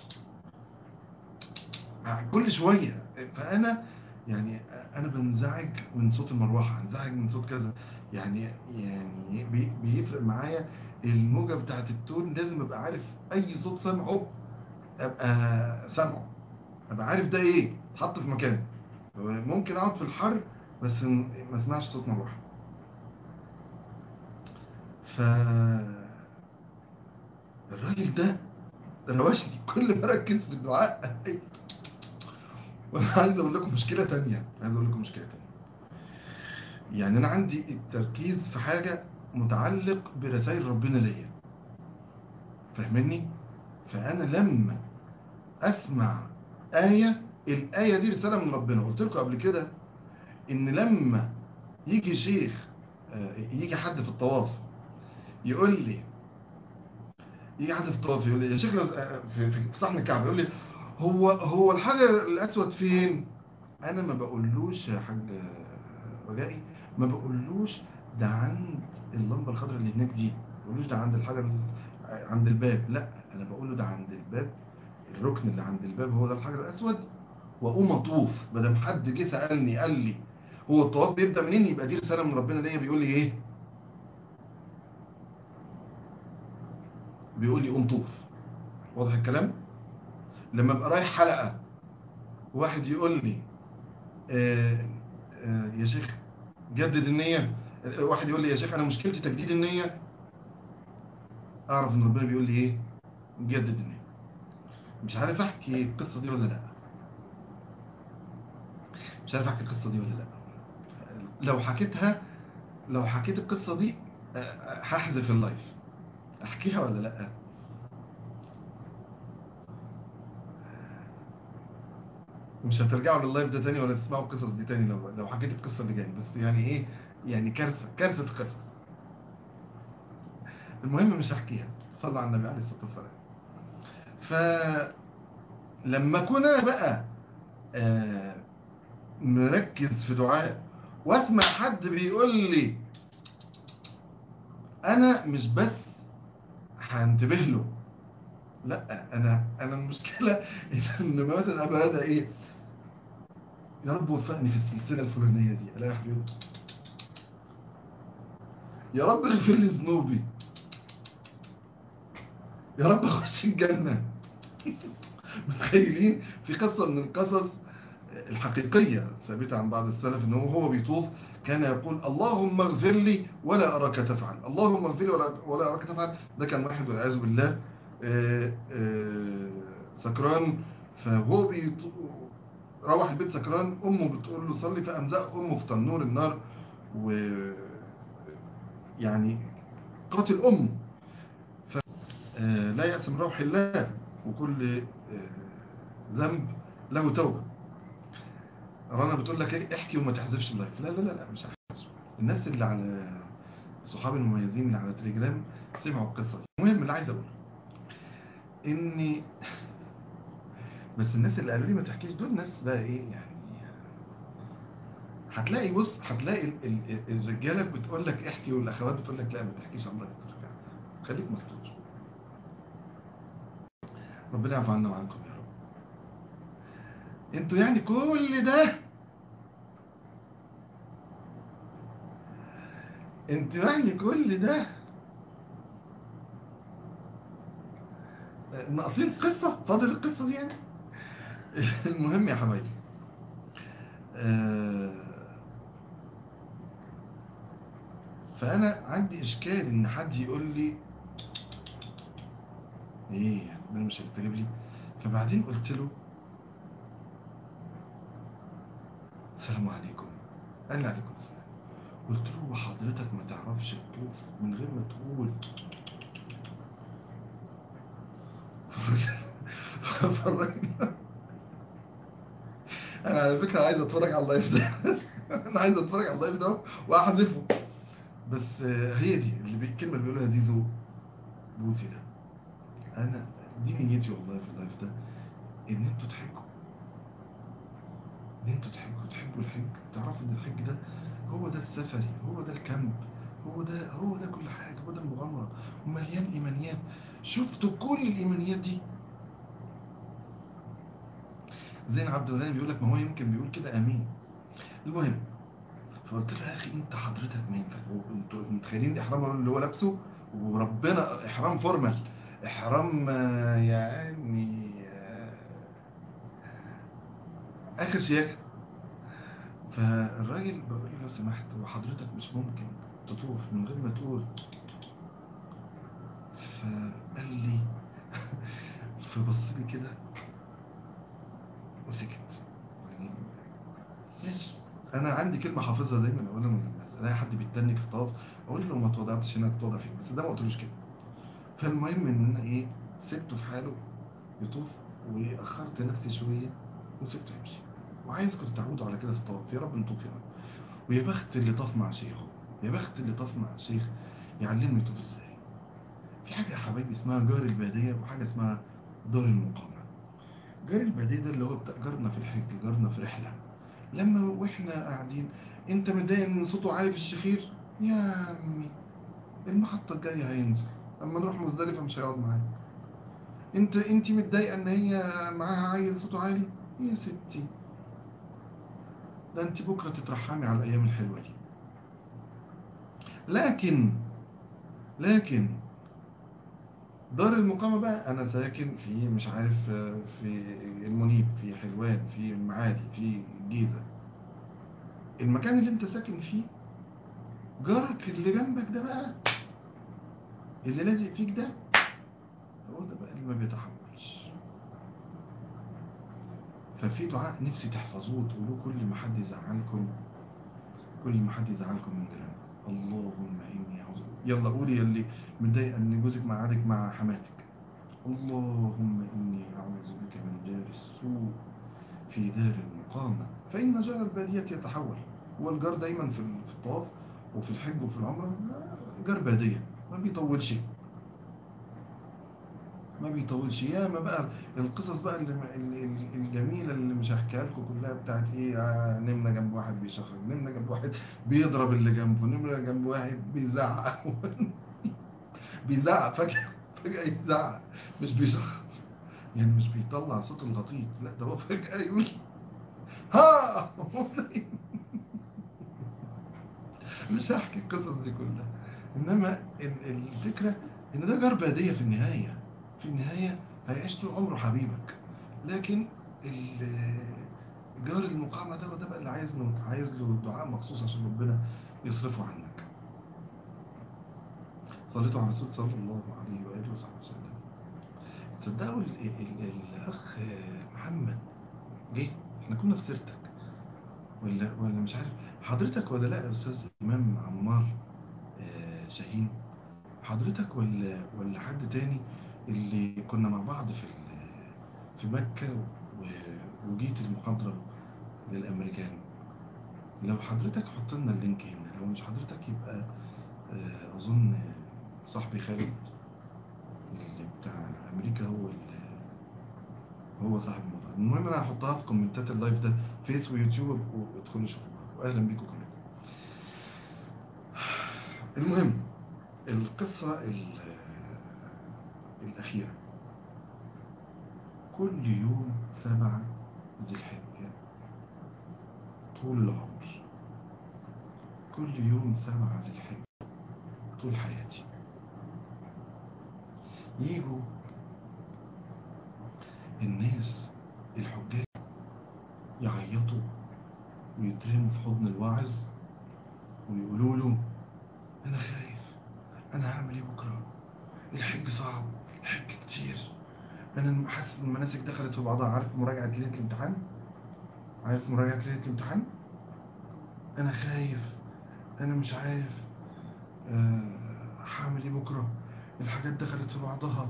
كل شوية. فأنا يعني أنا بنزعج من صوت المروحة، انزعج من صوت كذا. يعني بيفرق معايا الموجة بتاعت التون، لازم أبقى عارف أي صوت سامعه، أبقى سامعه، أبقى عارف ده إيه، اتحط في مكانه. ممكن أقعد في الحر بس ما اسمعش صوت مروحة. فالراجل ده روشني كل ما ركز في الدعاء. وانا عايز اقول لكم مشكلة تانية، يعني انا عندي التركيز في حاجة متعلق برسائل ربنا ليا، فاهمني؟ فانا لما اسمع الآية دي رسالة من ربنا. قلت لكم قبل كده ان لما يجي شيخ، يجي حد في الطواف يقول لي، يقول لي يا شيخ في صحن الكعبة، يقول لي هو الحجر الأسود فين؟ أنا ما بقولوش يا حاج رجائي، ما بقولوش ده عند اللمبة الخضراء اللي هناك دي، ما بقولوش ده عند الحجر عند الباب، لا، أنا بقوله ده عند الباب، الركن اللي عند الباب هو ده الحجر الأسود. وأقوم أطوف، بدل حد جه سألني قال لي هو الطواف بيبدأ منين، يبقى دي رسالة من ربنا ليا، بيقول لي إيه؟ بيقول لي قوم طوف. واضح الكلام؟ لما ابقى رايح حلقة واحد يقول لي آه يا شيخ جدد النية، واحد يقول لي يا شيخ انا مشكلتي تجديد النية، اعرف ان ربنا بيقول لي ايه، جدد النية. مش عارف احكي القصة دي ولا لا، مش عارف احكي القصة دي ولا لا. لو حكيتها، لو حكيت القصة دي هحذف اللايف. احكيها ولا لا؟ مش هترجعوا لللايف ده تاني ولا تسمعوا القصص دي تاني لو حكيت القصة اللي جايه. بس يعني ايه، يعني كارثة قصص. المهم مش هحكيها، صلى على النبي عليه الصلاة والسلام. فلما كنا بقى آه، مركز في دعاء، واسمع حد بيقول لي، انا مش بس هنتبه له، لا، انا المشكلة ان مثلا ابقى هذا ايه، يا رب وفقني في السلسلة الفلانية دي، الاقي واحد بيقول يا رب اغفر لي ذنوبي، يا رب اخش الجنة. متخيلين؟ في قصة من القصص الحقيقية ثابتة عن بعض السلف، ان هو بيطوف كان يقول اللهم اغفر لي ولا أراك تفعل، اللهم اغفر لي ولا أراك تفعل. ده كان واحد والعياذ بالله سكران، فهو روح البيت سكران، أمه بتقول له صلي، فأمزق أمه في تنور النار، ويعني قاتل أمه. لا يأس من روح الله، وكل ذنب له توبة. رنا بتقول لك ايه، احكي وما تحذفش اللايف. لا لا لا لا، مش هحذف. الناس اللي على صحابي المميزين اللي على تليجرام سمعوا القصة دي. المهم اللي عايز اقوله اني، بس الناس اللي قالوا لي ما تحكيش دول ناس بقى ايه يعني، هتلاقي بص، هتلاقي الرجاله بتقول لك احكي، والاخوات بتقول لك لا ما تحكيش، عمرك ترجع. خليك مستور. ربنا يعفو عنا وعنكم يا رب. انتوا يعني كل ده، انتوا يعني كل ده ناقصين قصه، فاضل القصه دي يعني. المهم يا حبايبي، آه، فانا عندي اشكال ان حد يقول لي ايه انا مش هتستجيب لي. فبعدين قلت له السلام عليكم. قال لي عليكم السلام. قلت له وحضرتك ما تعرفش تطوف من غير ما تقول؟ فرجني. انا على فكره عايز اتفرج على اللايف ده. انا عايز اتفرج على اللايف ده واحذفه. بس هي دي الكلمه اللي بيقولها دي ذوق بوسي ده. انا دي نيتي والله في اللايف ده، ان انتوا تحجوا، ان انتوا تحبوا الحج، تعرفوا ان الحج ده هو ده السفري، هو ده الكامب، هو ده كل حاجه، هو ده المغامره، ومليان ايمانيات. شفتوا كل الايمانيات دي؟ زين عبد الغني بيقول لك ما هو يمكن بيقول كده امين. المهم، فقلت له يا اخي انت حضرتك مين؟ انتوا متخيلين الاحرام اللي هو لابسه؟ وربنا احرام فورمال، احرام يعني اخر شياكه. فالراجل بقول له لو سمحت، وحضرتك مش ممكن تطوف من غير ما تقول؟ فقال لي فبص لي كده وسكت. يعني ماشي. انا عندي كلمه حافظها دايما اقولها لما الاقي حد بيتنك في الطواف، اقول له ما توضعتش هناك توضع فين، بس ده ما قلتلوش كده. فالمهم ان انا ايه، سبته في حاله يطوف، واخرت نفسي شويه وسبته يمشي. وعايزكم تتعودوا على كده في الطواف، يا رب نطوف يا رب. ويا بخت اللي طاف مع شيخه، يا بخت اللي طاف مع شيخ يعلمني يطوف ازاي. في حاجه يا حبايبي اسمها جار الباديه، وحاجه اسمها دار المقامه. جار الباديه ده اللي هو بتاع جارنا في الحج، جارنا في رحله. لما واحنا قاعدين، انت متضايق ان صوته عالي في الشخير؟ يا عمي المحطه الجايه هينزل، اما نروح مزدلفه مش هيقعد معاك. انت متضايقه ان هي معاها عيل صوته عالي؟ يا ستي ده انت بكره تترحمي على الايام الحلوه دي. لكن دار المقامه بقى، انا ساكن في مش عارف في المنيب، في حلوان، في المعادي، في الجيزه. المكان اللي انت ساكن فيه، جارك اللي جنبك ده بقى، اللي لازق فيك ده، هو ده بقى اللي ما بيتحولش. ففي دعاء نفسي تحفظوه تقولوه كل ما حد يزعلكم، كل ما حد يزعلكم من جيرانكم. اللهم إني أعوذ بك. يلا قولي يلي متضايقة إن جوزك مقعدك مع حماتك. اللهم إني أعوذ بك من دار السوء في دار المقامة، فإن جار البادية يتحول. هو الجار دايما في الطواف وفي الحج وفي العمرة جار بادية، ما بيطولش، ما بيطولش. ياما بقى القصص بقى الجميلة اللي مش هحكيها لكم كلها، بتاعت ايه، نمنا جنب واحد بيشخر، نمنا جنب واحد بيضرب اللي جنبه، نمنا جنب واحد بيزعق. بيزعق فجأة، فجأة يزعق، مش بيشخر، يعني مش بيطلع صوت الغطيط، لا ده هو فجأة يقول ها. مش هحكي القصص دي كلها، انما الفكرة ان ده جار بادية في النهاية، في النهاية هيعيش طول عمره حبيبك. لكن جار المقامة ده، وده بقى اللي عايز له دعاء مخصوص عشان ربنا يصرفه عنك. صليتوا على الرسول صلى الله عليه وآله وصحبه وسلم. تصدقوا الأخ محمد جه، احنا كنا في سيرتك، ولا مش عارف حضرتك ولا لا يا أستاذ إمام عمار شاهين، حضرتك ولا حد تاني اللي كنا مع بعض في مكة وجيت المحاضرة للأمريكان. لو حضرتك حط لنا اللينك هنا، لو مش حضرتك يبقى أظن صاحبي خالد اللي بتاع أمريكا، هو صاحب الموضوع. المهم أنا هحطها في كومنتات اللايف ده، فيس ويوتيوب، وادخلوا شوفوها. وأهلا بكم كلكم. المهم القصة الأخيرة، كل يوم 7 ذي الحجة طول العمر، كل يوم 7 ذي الحجة طول حياتي، يجوا الناس الحجاج يعيطوا ويترموا في حضن الواعظ ويقولوا له أنا خايف، أنا هعمل إيه بكرة؟ الحج صعب، الحج كتير، أنا حاسس إن المناسك دخلت في بعضها. عارف مراجعة ليلة الامتحان؟ عارف مراجعة ليلة الامتحان؟ أنا خايف، أنا مش عارف هعمل إيه بكرة، الحاجات دخلت في بعضها.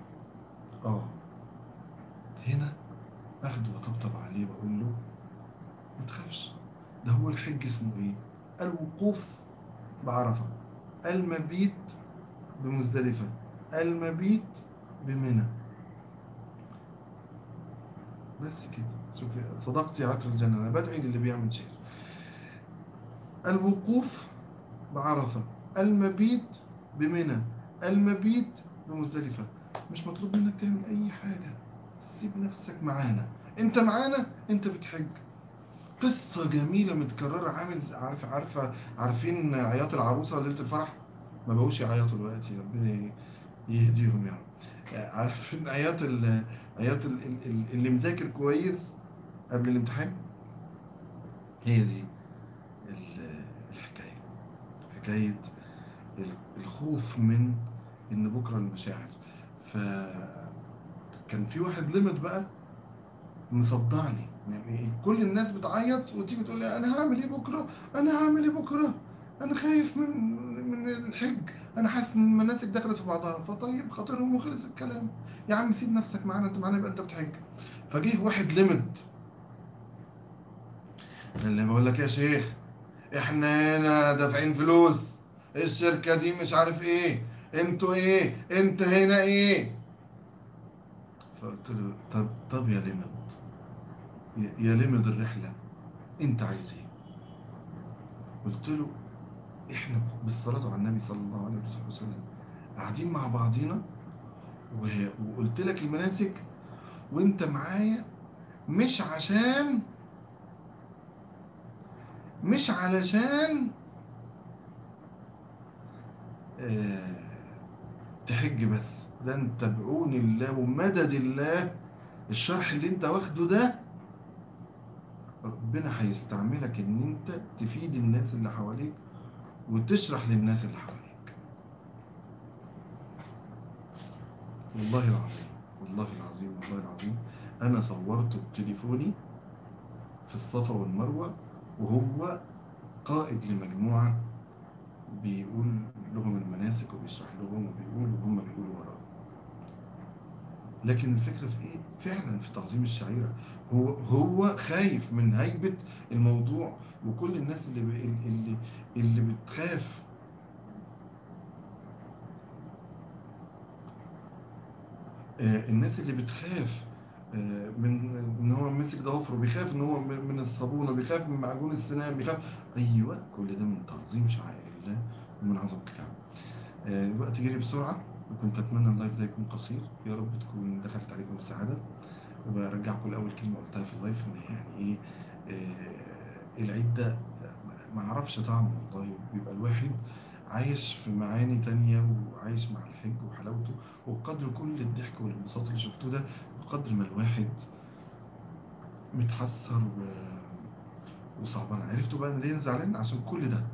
هنا أخده وطبطب عليه وأقول له ما تخافش، ده هو الحج اسمه إيه؟ الوقوف بعرفة، المبيت بمزدلفة، المبيت بمنى. بس كده، شوف صدقت يا عطر الجنة، أنا بدعي للي بيعمل شيء. الوقوف بعرفة، المبيت بمنى، المبيت بمزدلفة. مش مطلوب منك تعمل أي حاجة، سيب نفسك معانا، أنت معانا، أنت بتحج. قصة جميلة متكررة، عارفين عياط العروسة ليلة الفرح؟ ما بقوش يعيطوا دلوقتي، ربنا يهديهم يعني. عارفين اللي مذاكر كويس قبل الامتحان؟ هي دي الحكاية، حكاية الخوف من ان بكرة المشاعر. فكان في واحد لمد بقى مصدعني، يعني كل الناس بتعيط وتيجي تقول لي انا هعمل ايه بكرة، انا هعمل ايه بكرة، انا خايف من الحج، انا حاسس ان المناسك دخلت في بعضها. فطيب خاطرهم وخلص الكلام، يا عم سيب نفسك معانا، انت معانا يبقى انت بتحج. فجيه واحد لمد اللي بقول لك يا شيخ احنا هنا دافعين فلوس، الشركة دي مش عارف ايه، انتوا ايه، انت هنا ايه. فقلت له طب يا لمد، يا لمد الرحلة، انت عايز ايه؟ قلت له احنا بالصلاة على النبي صلى الله عليه وسلم قاعدين مع بعضينا وقلت لك المناسك وانت معايا، مش عشان مش علشان اه تحج بس، ده انت بعون الله ومدد الله الشرح اللي انت واخده ده ربنا هيستعملك ان انت تفيد الناس اللي حواليك وتشرح للناس اللي حواليك. والله العظيم، والله العظيم، والله العظيم، انا صورته بتليفوني في الصفا والمروة وهو قائد لمجموعة بيقول لهم المناسك وبيشرح لهم وبيقول وهم بيقولوا وراه. لكن الفكرة في ايه؟ فعلا في تعظيم الشعيرة. هو خايف من هيبة الموضوع، وكل الناس اللي بتخاف الناس اللي بتخاف من ان هو مسك ضوافره، بيخاف ان هو من الصابون، وبيخاف من معجون السنان، بيخاف. ايوه كل ده من تعظيم شعائر الله ومن عظمة الكعبة. الوقت جري بسرعة، وكنت اتمنى اللايف ده يكون قصير، يا رب تكون دخلت عليكم السعادة. وبرجعكم لأول كلمة قلتها في اللايف، ان يعني ايه العيد ده ما عرفش طعمه والله. بيبقى الواحد عايش في معاني تانية، وعايش مع الحج وحلاوته، وبقدر كل الضحك والانبساط اللي شفتوه ده، بقدر ما الواحد متحسر وصعبان. عرفتوا بقى انا ليه زعلان؟ عشان كل ده،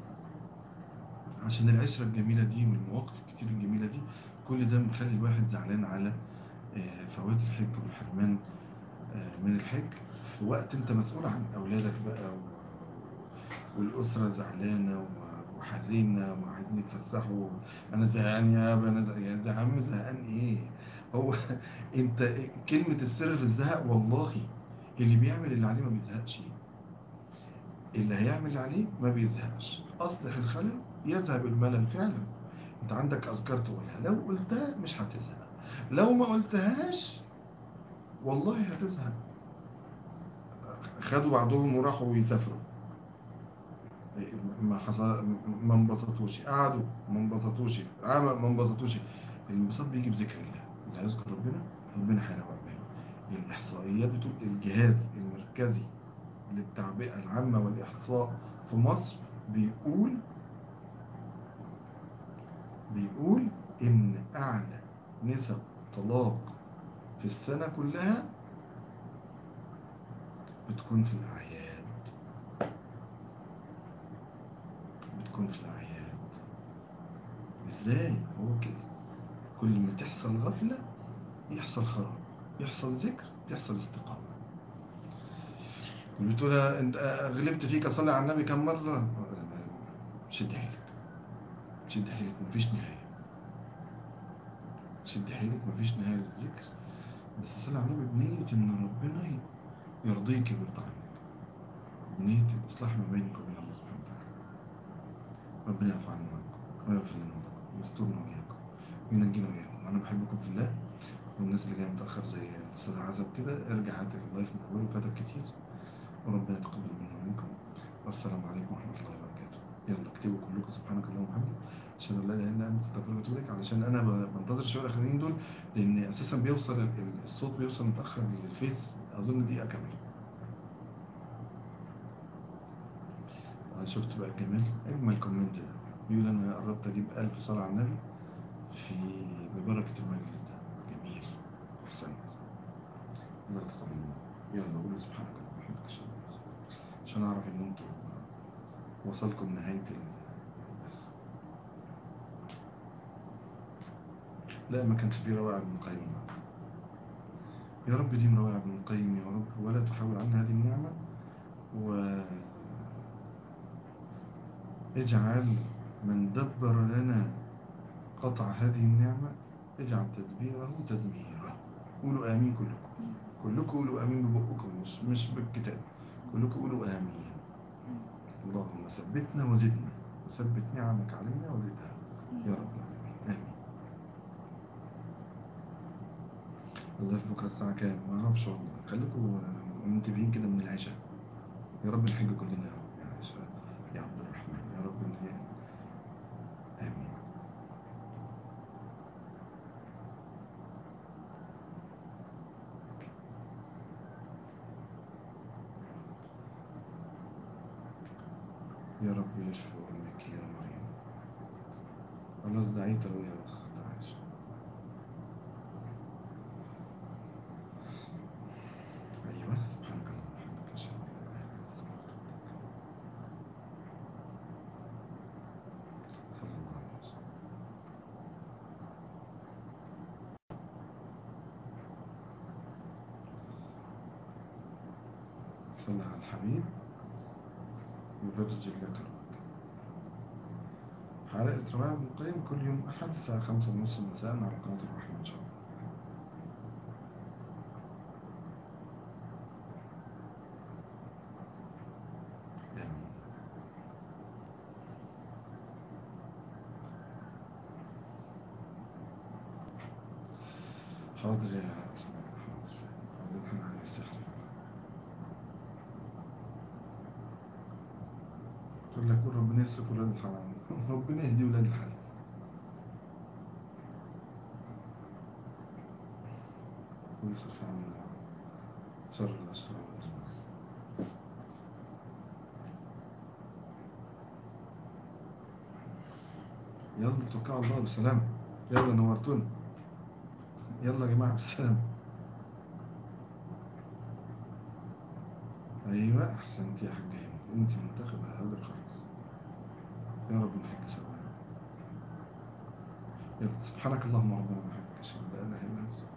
عشان العشرة الجميلة دي والمواقف الكتير الجميلة دي، كل ده مخلي الواحد زعلان على فوات الحج والحرمان من الحج في وقت انت مسؤول عن اولادك بقى والاسرة زعلانة وحزينة وعايزين يتفسحوا. انا زهقان يا ابا، انا زهقان يا عم، زهقان ايه؟ هو انت كلمة السر في الزهق، والله اللي بيعمل اللي عليه ما بيزهقش، اللي هيعمل اللي عليه ما بيزهقش. اصلح الخلل يذهب الملل. فعلا انت عندك اذكار تقولها، لو قلتها مش هتزهق، لو ما قلتهاش والله هتزهق. خدوا بعضهم وراحوا يسافروا، ما حصل، ما انبسطوش، قعدوا ما انبسطوش، عمل ما انبسطوش. الانبساط بيجي بذكر الله. اللي هيذكر ربنا ربنا هيروق باله. الإحصائيات بتقول الجهاز المركزي للتعبئة العامة والإحصاء في مصر بيقول بيقول إن أعلى نسب طلاق في السنة كلها بتكون في الأعياد. بتكون في الأعياد. إزاي؟ هو كده. كل ما تحصل غفلة يحصل خراب، يحصل ذكر، يحصل استقامة. بتقول انت غلبت فيك اصلي على النبي كم مرة؟ شد حيلك، شد حيلك، مفيش نهاية. شد حيلك، مفيش نهاية للذكر. بس صلي على النبي بنية ان ربنا يرضيك ويرضى عنك، بنية الاصلاح ما بينك وبين الله سبحانه وتعالى. ربنا يعفو عنا وعنكم ويغفر لنا ولكم ويسترنا وإياكم وينجينا وإياكم. أنا بحبكم في الله. والناس اللي جاية متأخر زي الأستاذ عزب كده، ارجع هات اللايف من أوله، فاتك كتير. وربنا يتقبل منا ومنكم. والسلام عليكم ورحمة الله وبركاته. يلا اكتبوا كلكم سبحانك اللهم وبحمدك عشان لا اله الا انت استغفرك واتوب اليك. علشان انا بنتظر شويه الاخرين دول، لان اساسا بيوصل الصوت بيوصل متاخر للفيس، اظن دقيقه كامله. انا شفت بقى الجمال، اجمل كومنت ده بيقول انا قربت اجيب 1000 صلاه على النبي في ببركه المجلس ده. جميل، احسنت. الله يتقبل منا. يلا قولوا سبحانك اللهم وبحمدك عشان اعرف ان انتوا وصلكم نهايه بس. لا، ما كانش فيه روائع ابن القيم. يا رب دي روائع ابن القيم يا رب، ولا تحول عنا هذه النعمة. واجعل من دبر لنا قطع هذه النعمة، اجعل تدبيره تدميره. قولوا آمين كلكم. كلكم قولوا آمين ببقكم، مش بالكتاب. كلكم قولوا آمين. اللهم ثبتنا وزدنا، وثبت نعمك علينا وزدها يا رب العالمين. آمين. الله في بكرة الساعة كام؟ ما أعرفش والله. خليكم منتبهين كده من العشاء. يا رب نحج كلنا يا رب، يا عشاء يا عبد الرحمن، يا رب نحج. آمين. يا رب يشفي أمك يا مريم. خلاص دعيت له يا أخت عائشة. أيوة سبحانك اللهم وبحمدك أشهد أن لا إله إلا أنت صلى الله عليه وسلم. صلى على الحبيب يفرج لك كربك. حلقة رواية ابن القيم كل يوم أحد الساعة 5:30 مساء على قناة الرحمة إن شاء الله. آمين. حاضر يا سلام، حاضر. عايزين حاجة عن السحر. تقول لك قول ربنا يصرف ولاد الحرام ربنا يهدي ولاد الحلال. ويصرف عنا شر الأشرار والأجناس. يلا توكل على الله بالسلامة. يلا نورتونا. يلا يا جماعة بالسلامة. أيوة أحسنت يا حاجة هند، أنت منتخب هذا خالص. يا رب نحك سوا. يلا سبحانك اللهم ربنا وبحمدك أشهد أن لا إله إلا أنت.